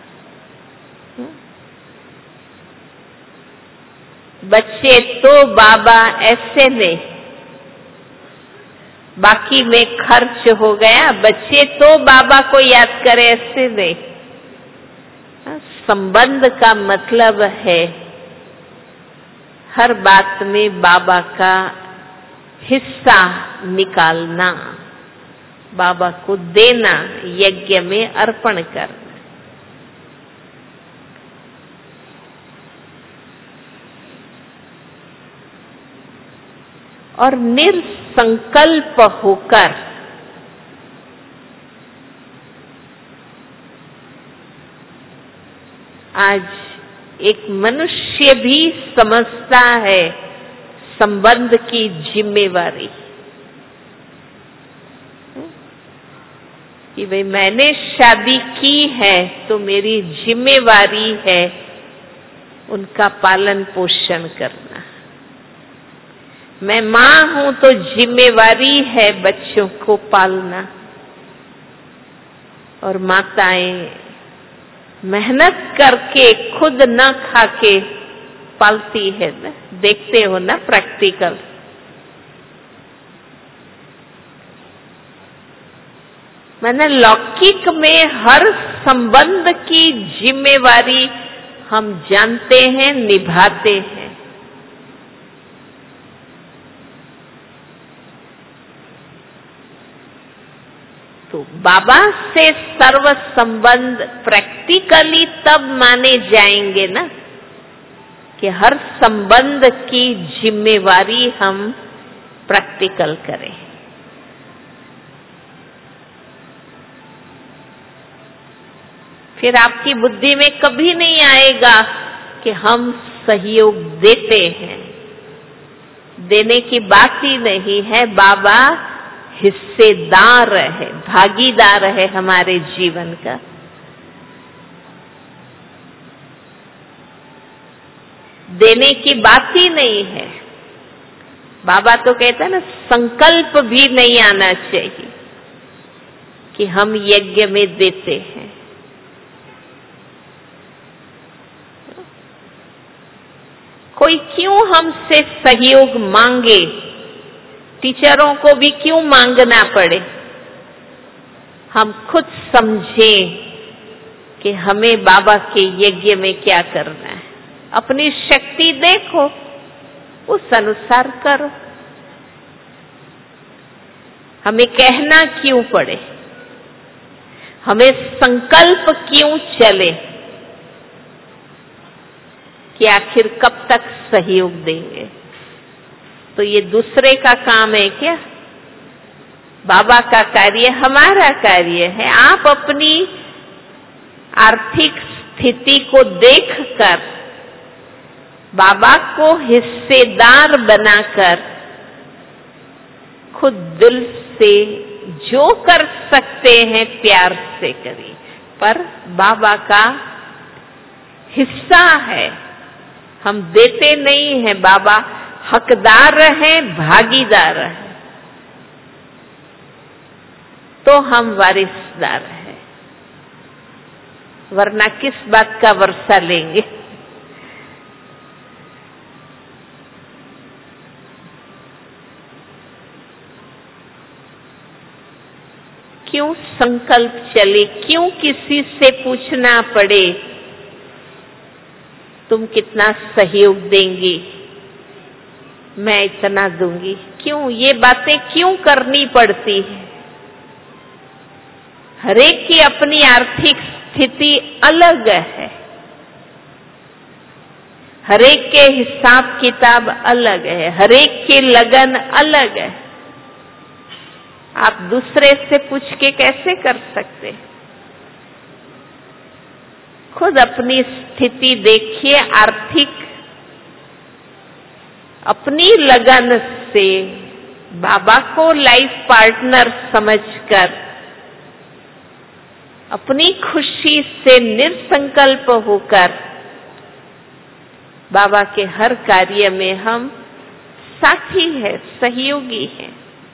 बच्चे तो बाबा ऐसे नहीं, बाकी में खर्च हो गया, बच्चे तो बाबा को याद करे, ऐसे नहीं। संबंध का मतलब है हर बात में बाबा का हिस्सा निकालना, बाबा को देना, यज्ञ में अर्पण करना। और निरसंकल्प होकर आज एक मनुष्य भी समझता है संबंध की जिम्मेवारी कि भाई मैंने शादी की है तो मेरी जिम्मेवारी है उनका पालन पोषण करना। मैं माँ हूं तो जिम्मेवारी है बच्चों को पालना। और माताएं मेहनत करके खुद न खा के पालती है ना, देखते हो ना प्रैक्टिकल। मैंने लौकिक में हर संबंध की जिम्मेवारी हम जानते हैं, निभाते हैं। तो बाबा से सर्व संबंध प्रैक्टिकली तब माने जाएंगे ना कि हर संबंध की जिम्मेवारी हम प्रैक्टिकल करें। फिर आपकी बुद्धि में कभी नहीं आएगा कि हम सहयोग देते हैं। देने की बात ही नहीं है, बाबा हिस्सेदार है, भागीदार है हमारे जीवन का। देने की बात ही नहीं है। बाबा तो कहते हैं ना, संकल्प भी नहीं आना चाहिए कि हम यज्ञ में देते हैं। कोई क्यों हमसे सहयोग मांगे, टीचरों को भी क्यों मांगना पड़े। हम खुद समझें कि हमें बाबा के यज्ञ में क्या करना है। अपनी शक्ति देखो, उस अनुसार करो। हमें कहना क्यों पड़े, हमें संकल्प क्यों चले कि आखिर कब तक सहयोग देंगे। तो ये दूसरे का काम है क्या? बाबा का कार्य हमारा कार्य है। आप अपनी आर्थिक स्थिति को देखकर बाबा को हिस्सेदार बनाकर खुद दिल से जो कर सकते हैं प्यार से करिए। पर बाबा का हिस्सा है, हम देते नहीं हैं। बाबा हकदार है, भागीदार है, तो हम वारिसदार हैं। वरना किस बात का वर्षा लेंगे। क्यों संकल्प चले, क्यों किसी से पूछना पड़े तुम कितना सहयोग देंगी, मैं इतना दूंगी। क्यों ये बातें क्यों करनी पड़ती है? हरेक की अपनी आर्थिक स्थिति अलग है, हरेक के हिसाब किताब अलग है, हरेक की लगन अलग है। आप दूसरे से पूछ के कैसे कर सकते? खुद अपनी स्थिति देखिए आर्थिक, अपनी लगन से बाबा को लाइफ पार्टनर समझकर अपनी खुशी से निसंकल्प होकर बाबा के हर कार्य में हम साथी हैं, सहयोगी हैं।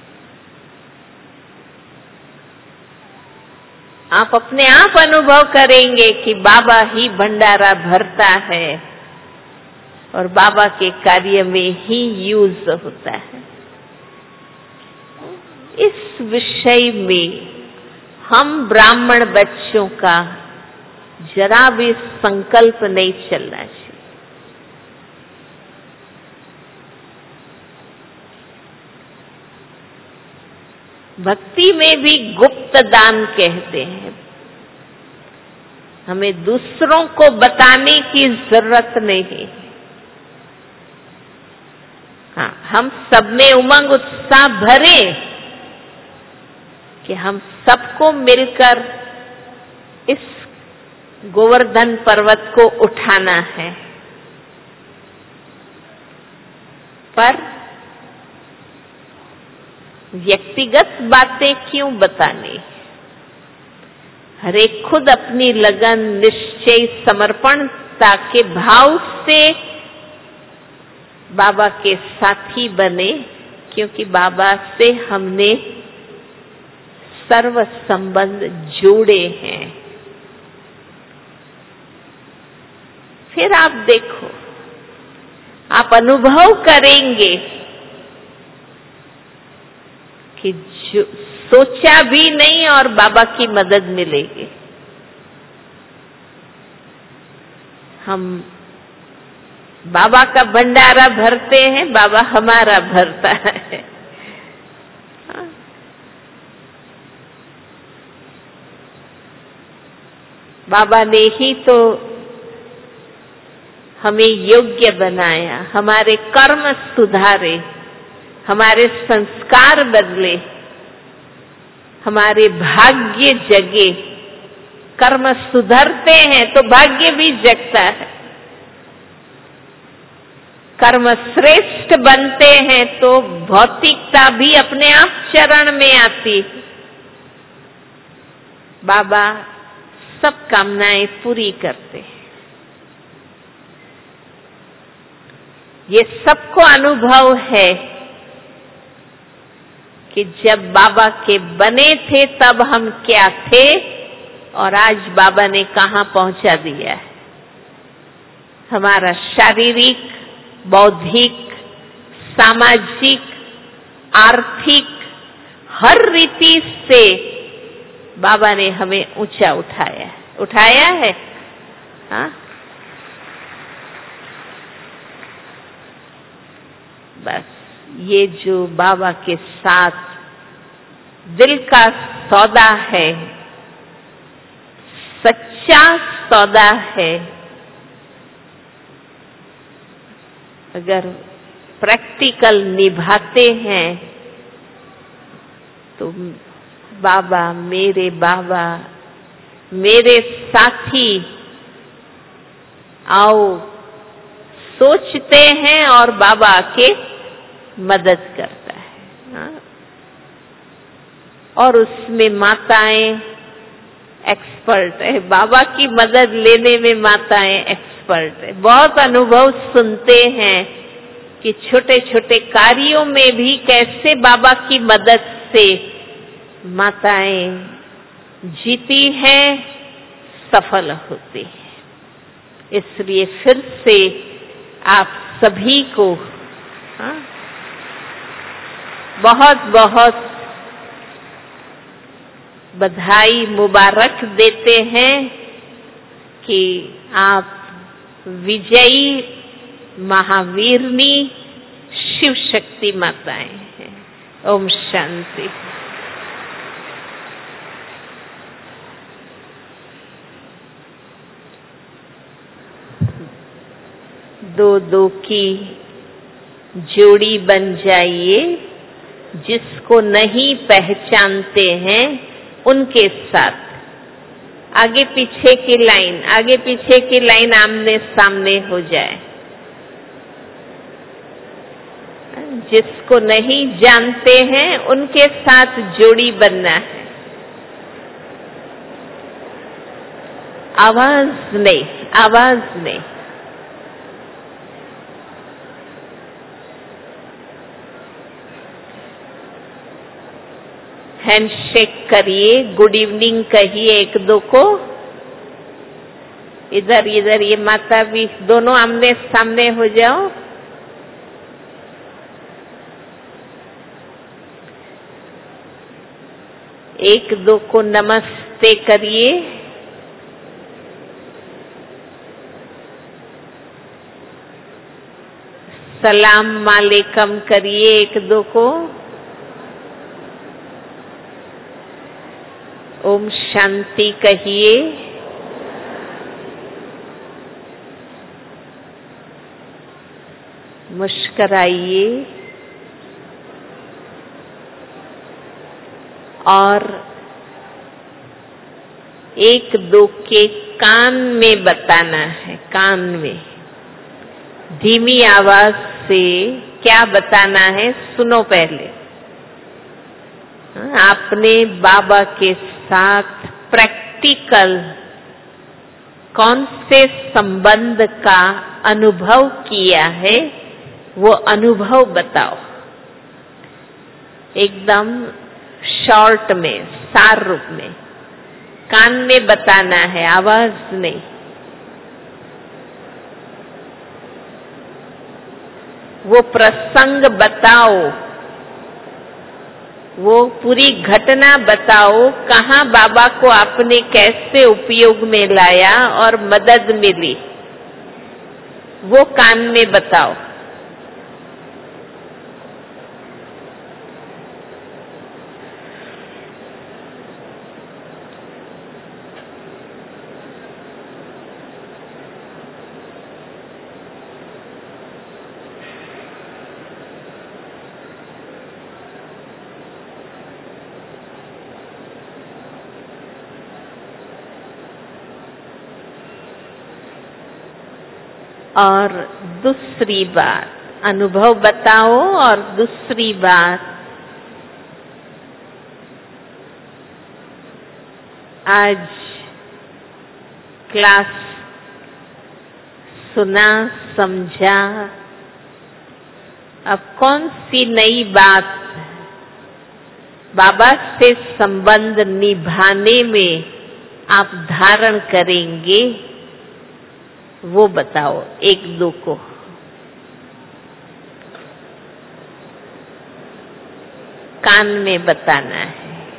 आप अपने आप अनुभव करेंगे कि बाबा ही भंडारा भरता है और बाबा के कार्य में ही यूज होता है। इस विषय में हम ब्राह्मण बच्चों का जरा भी संकल्प नहीं चलना चाहिए। भक्ति में भी गुप्त दान कहते हैं। हमें दूसरों को बताने की जरूरत नहीं है। हाँ, हम सब में उमंग उत्साह भरे कि हम सबको मिलकर इस गोवर्धन पर्वत को उठाना है, पर व्यक्तिगत बातें क्यों बताने? हर एक खुद अपनी लगन, निश्चय, समर्पणता के भाव से बाबा के साथी बने, क्योंकि बाबा से हमने सर्व संबंध जोड़े हैं। फिर आप देखो, आप अनुभव करेंगे कि जो सोचा भी नहीं और बाबा की मदद मिलेगी। हम बाबा का भंडारा भरते हैं, बाबा हमारा भरता है। बाबा ने ही तो हमें योग्य बनाया, हमारे कर्म सुधारे, हमारे संस्कार बदले, हमारे भाग्य जगे। कर्म सुधरते हैं तो भाग्य भी जगता है। कर्म श्रेष्ठ बनते हैं तो भौतिकता भी अपने आप चरण में आती। बाबा सब कामनाएं पूरी करते हैं। ये सबको अनुभव है कि जब बाबा के बने थे तब हम क्या थे और आज बाबा ने कहाँ पहुंचा दिया है। हमारा शारीरिक, बौद्धिक, सामाजिक, आर्थिक हर रीति से बाबा ने हमें ऊंचा उठाया है। हाँ? बस ये जो बाबा के साथ दिल का सौदा है, सच्चा सौदा है, अगर प्रैक्टिकल निभाते हैं तो बाबा मेरे साथी आओ सोचते हैं और बाबा आके मदद करता है। हाँ? और उसमें माताएं एक्सपर्ट है, बाबा की मदद लेने में माताएं एक्सपर्ट है। बहुत अनुभव सुनते हैं कि छोटे छोटे कार्यों में भी कैसे बाबा की मदद से माताएं जीती हैं, सफल होती हैं। इसलिए फिर से आप सभी को बहुत बहुत बधाई मुबारक देते हैं कि आप विजयी महावीरनी शिव शक्ति माताएं हैं। ओम शांति। दो दो की जोड़ी बन जाइए, जिसको नहीं पहचानते हैं उनके साथ आगे पीछे की लाइन आमने सामने हो जाए। जिसको नहीं जानते हैं उनके साथ जोड़ी बनना है। आवाज नहीं। हैंडशेक करिए, गुड इवनिंग कहिए एक दो को। इधर ये माता भी, दोनों आमने सामने हो जाओ। एक दो को नमस्ते करिए। सलाम वालेकुम करिए एक दो को। ओम शांति कहिए। मुस्कुराइए और एक दो के कान में बताना है। कान में धीमी आवाज से क्या बताना है, सुनो पहले। आपने बाबा के साथ प्रैक्टिकल कौन से संबंध का अनुभव किया है, वो अनुभव बताओ। एकदम शॉर्ट में, सार रूप में कान में बताना है, आवाज नहीं। वो प्रसंग बताओ, वो पूरी घटना बताओ, कहाँ बाबा को आपने कैसे उपयोग में लाया और मदद मिली, वो कान में बताओ। और दूसरी बात, अनुभव बताओ। और दूसरी बात, आज क्लास सुना, समझा, अब कौन सी नई बात बाबा से संबंध निभाने में आप धारण करेंगे, वो बताओ एक दो को। कान में बताना है।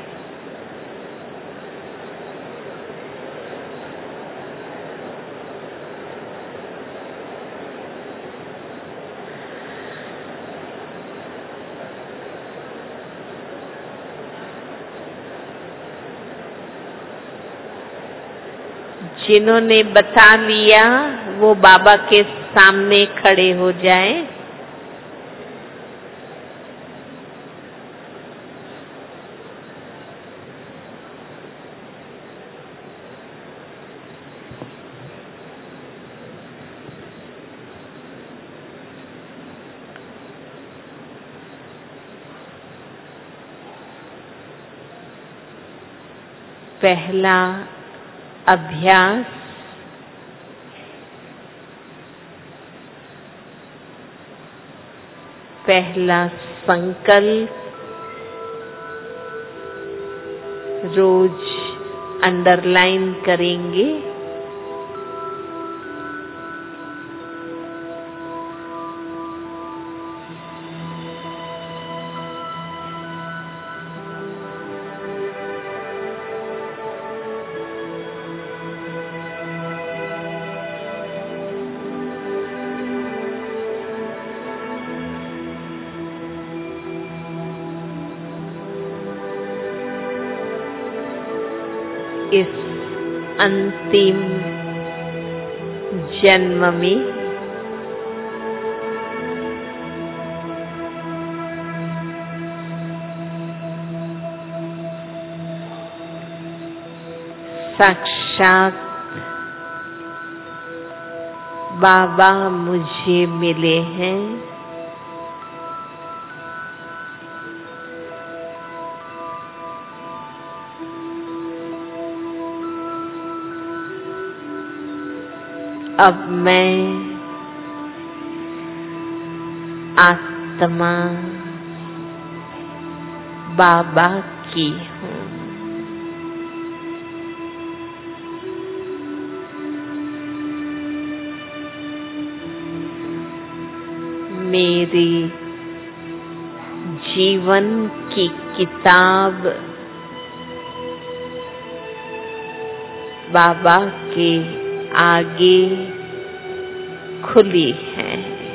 जिन्होंने बता लिया वो बाबा के सामने खड़े हो जाएं। पहला अभ्यास, पहला संकल्प, रोज अंडरलाइन करेंगे। इस अंतिम जन्म में साक्षात बाबा मुझे मिले हैं। अब मैं आत्मा बाबा की हूँ। मेरी जीवन की किताब बाबा के आगे खुली है।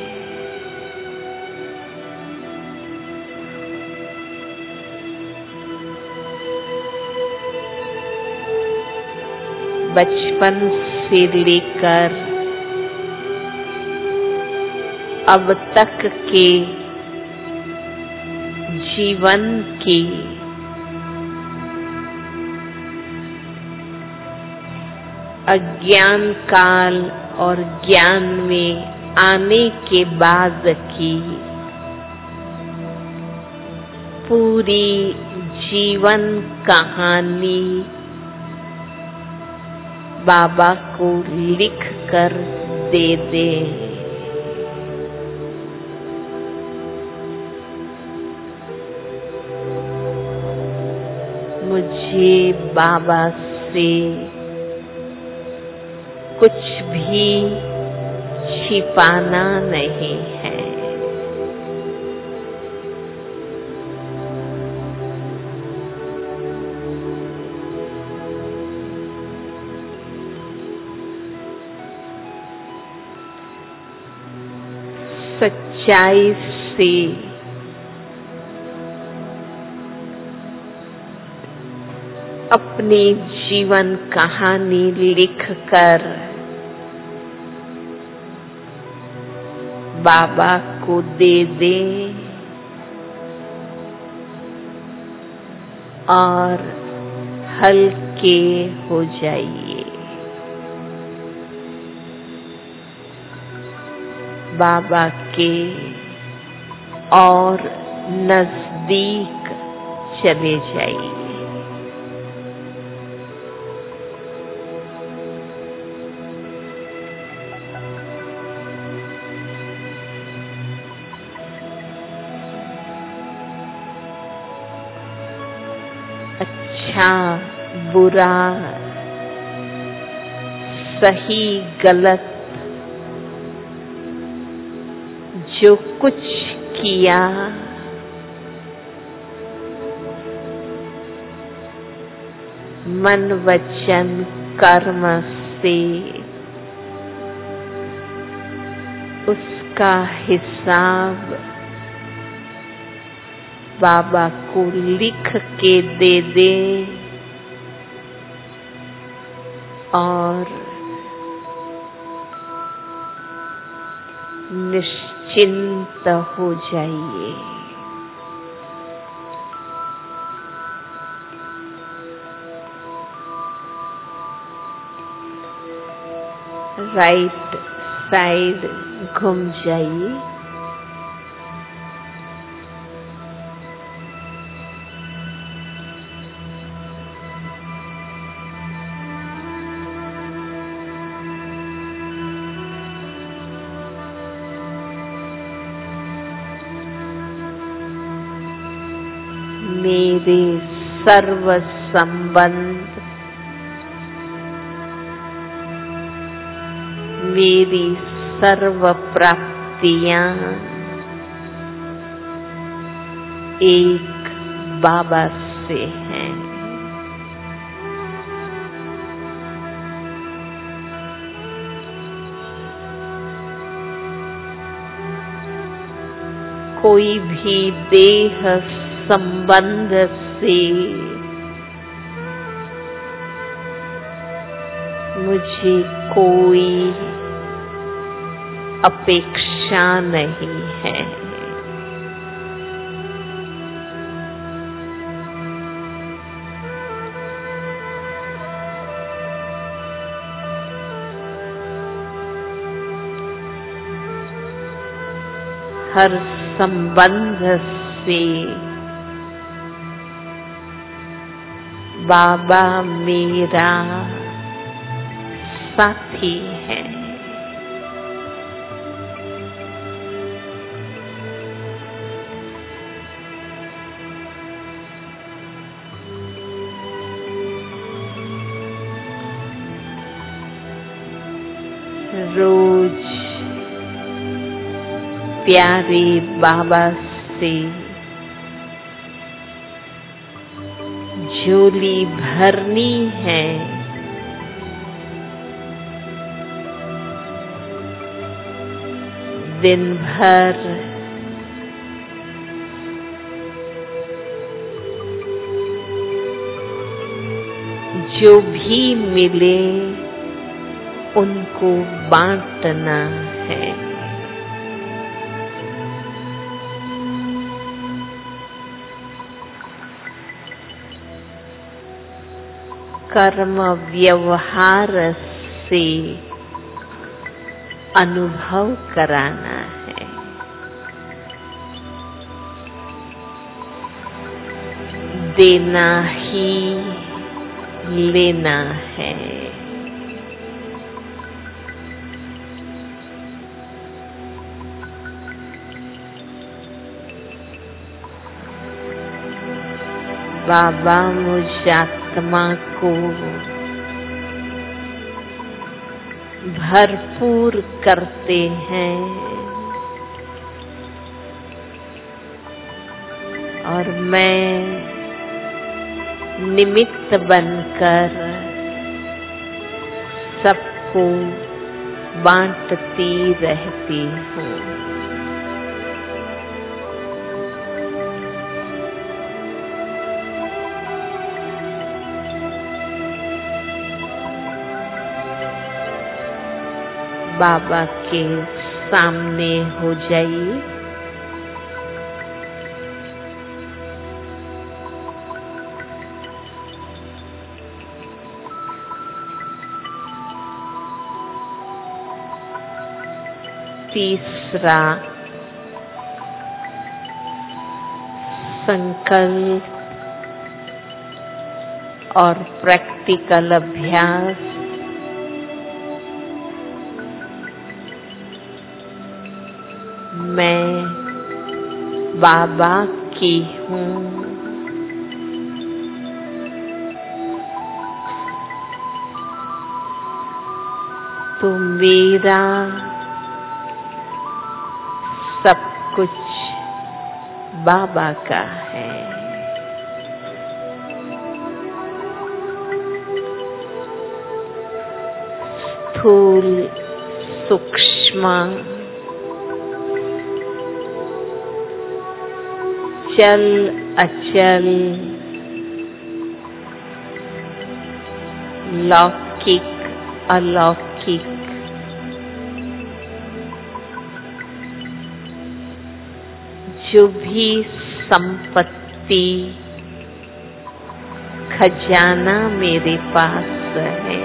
बचपन से लेकर अब तक के जीवन की अज्ञान काल और ज्ञान में आने के बाद की पूरी जीवन कहानी बाबा को लिख कर दे दे। मुझे बाबा से कुछ भी छिपाना नहीं है। सच्चाई से अपनी जीवन कहानी लिखकर बाबा को दे दे और हल्के हो जाइए। बाबा के और नजदीक चले जाइए। अच्छा बुरा सही गलत जो कुछ किया मन वचन कर्म से उसका हिसाब बाबा को लिख के दे दे और निश्चिंत हो जाइए। राइट साइड घूम जाइए। मेरे सर्व संबंध मेरी सर्व प्राप्तियां एक बाबा से हैं। कोई भी देह संबंध से मुझे कोई अपेक्षा नहीं है। हर संबंध से बाबा मेरा साथी है। रोज प्यारे बाबा से झोली भरनी है। दिन भर जो भी मिले उनको बांटना है। कर्म व्यवहार से अनुभव कराना है। देना ही लेना है। बाबा मुझ आत्मा को भरपूर करते हैं और मैं निमित्त बनकर सबको बांटती रहती हूँ। बाबा के सामने हो जाइए। तीसरा संकल्प और प्रैक्टिकल अभ्यास। मैं बाबा की हूँ। तो मेरा सब कुछ बाबा का है। स्थूल सूक्ष्म चल अचल लौकिक अलौकिक जो भी संपत्ति खजाना मेरे पास है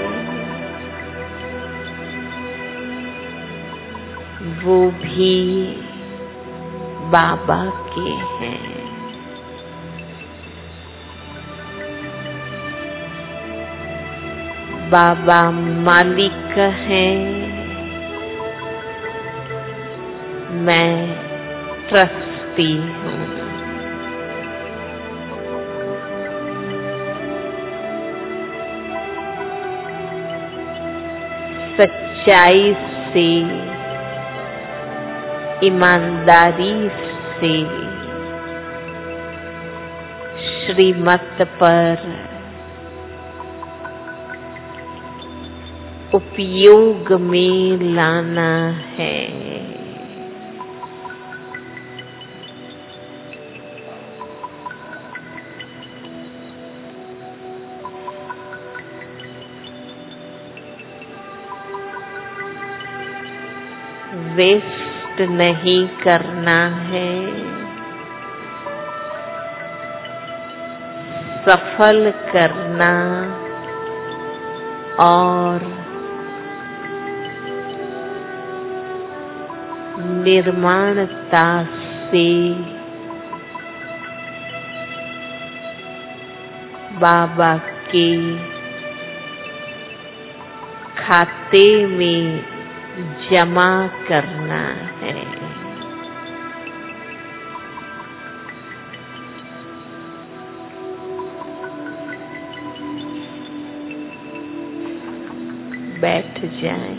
वो भी बाबा के हैं। बाबा मालिक हैं, मैं ट्रस्टी हूँ। सच्चाई से ईमानदारी से श्रीमत पर उपयोग में लाना है। वेस्ट नहीं करना है, सफल करना और निर्माणता से बाबा के खाते में जमा करना है। बैठ जाएं।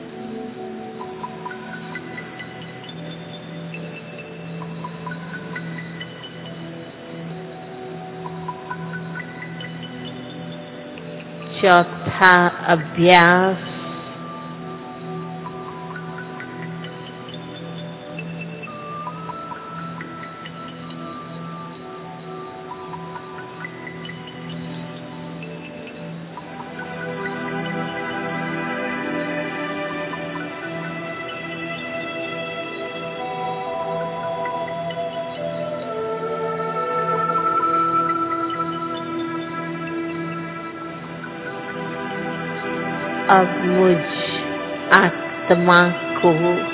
चौथा अभ्यास, अब मुझ आत्मा को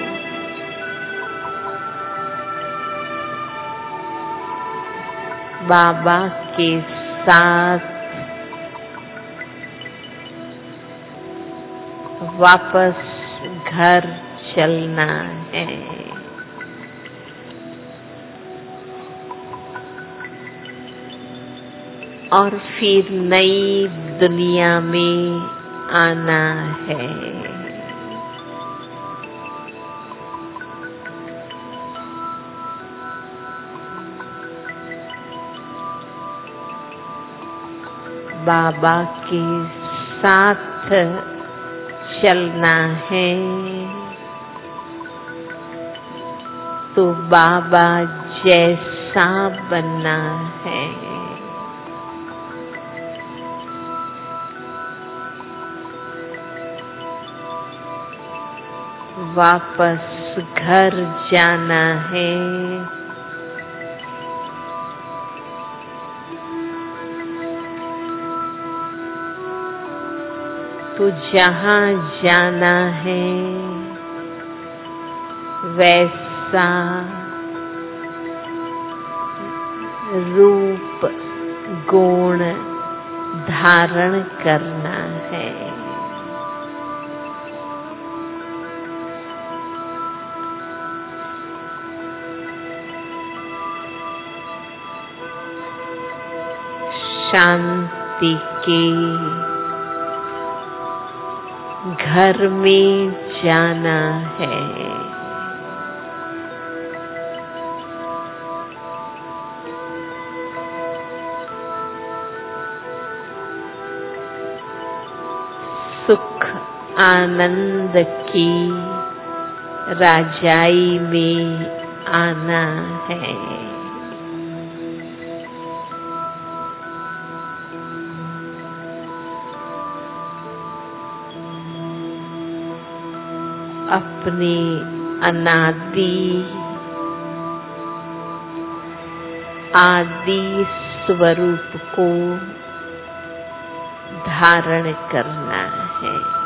बाबा के साथ वापस घर चलना है। और फिर नई दुनिया में आना है। बाबा के साथ चलना है तो बाबा जैसा बनना है। वापस घर जाना है तो जहाँ जाना है वैसा रूप गुण धारण करना है। शांति के घर में जाना है। सुख आनंद की राजाई में आना है। अपने अनादि आदि स्वरूप को धारण करना है।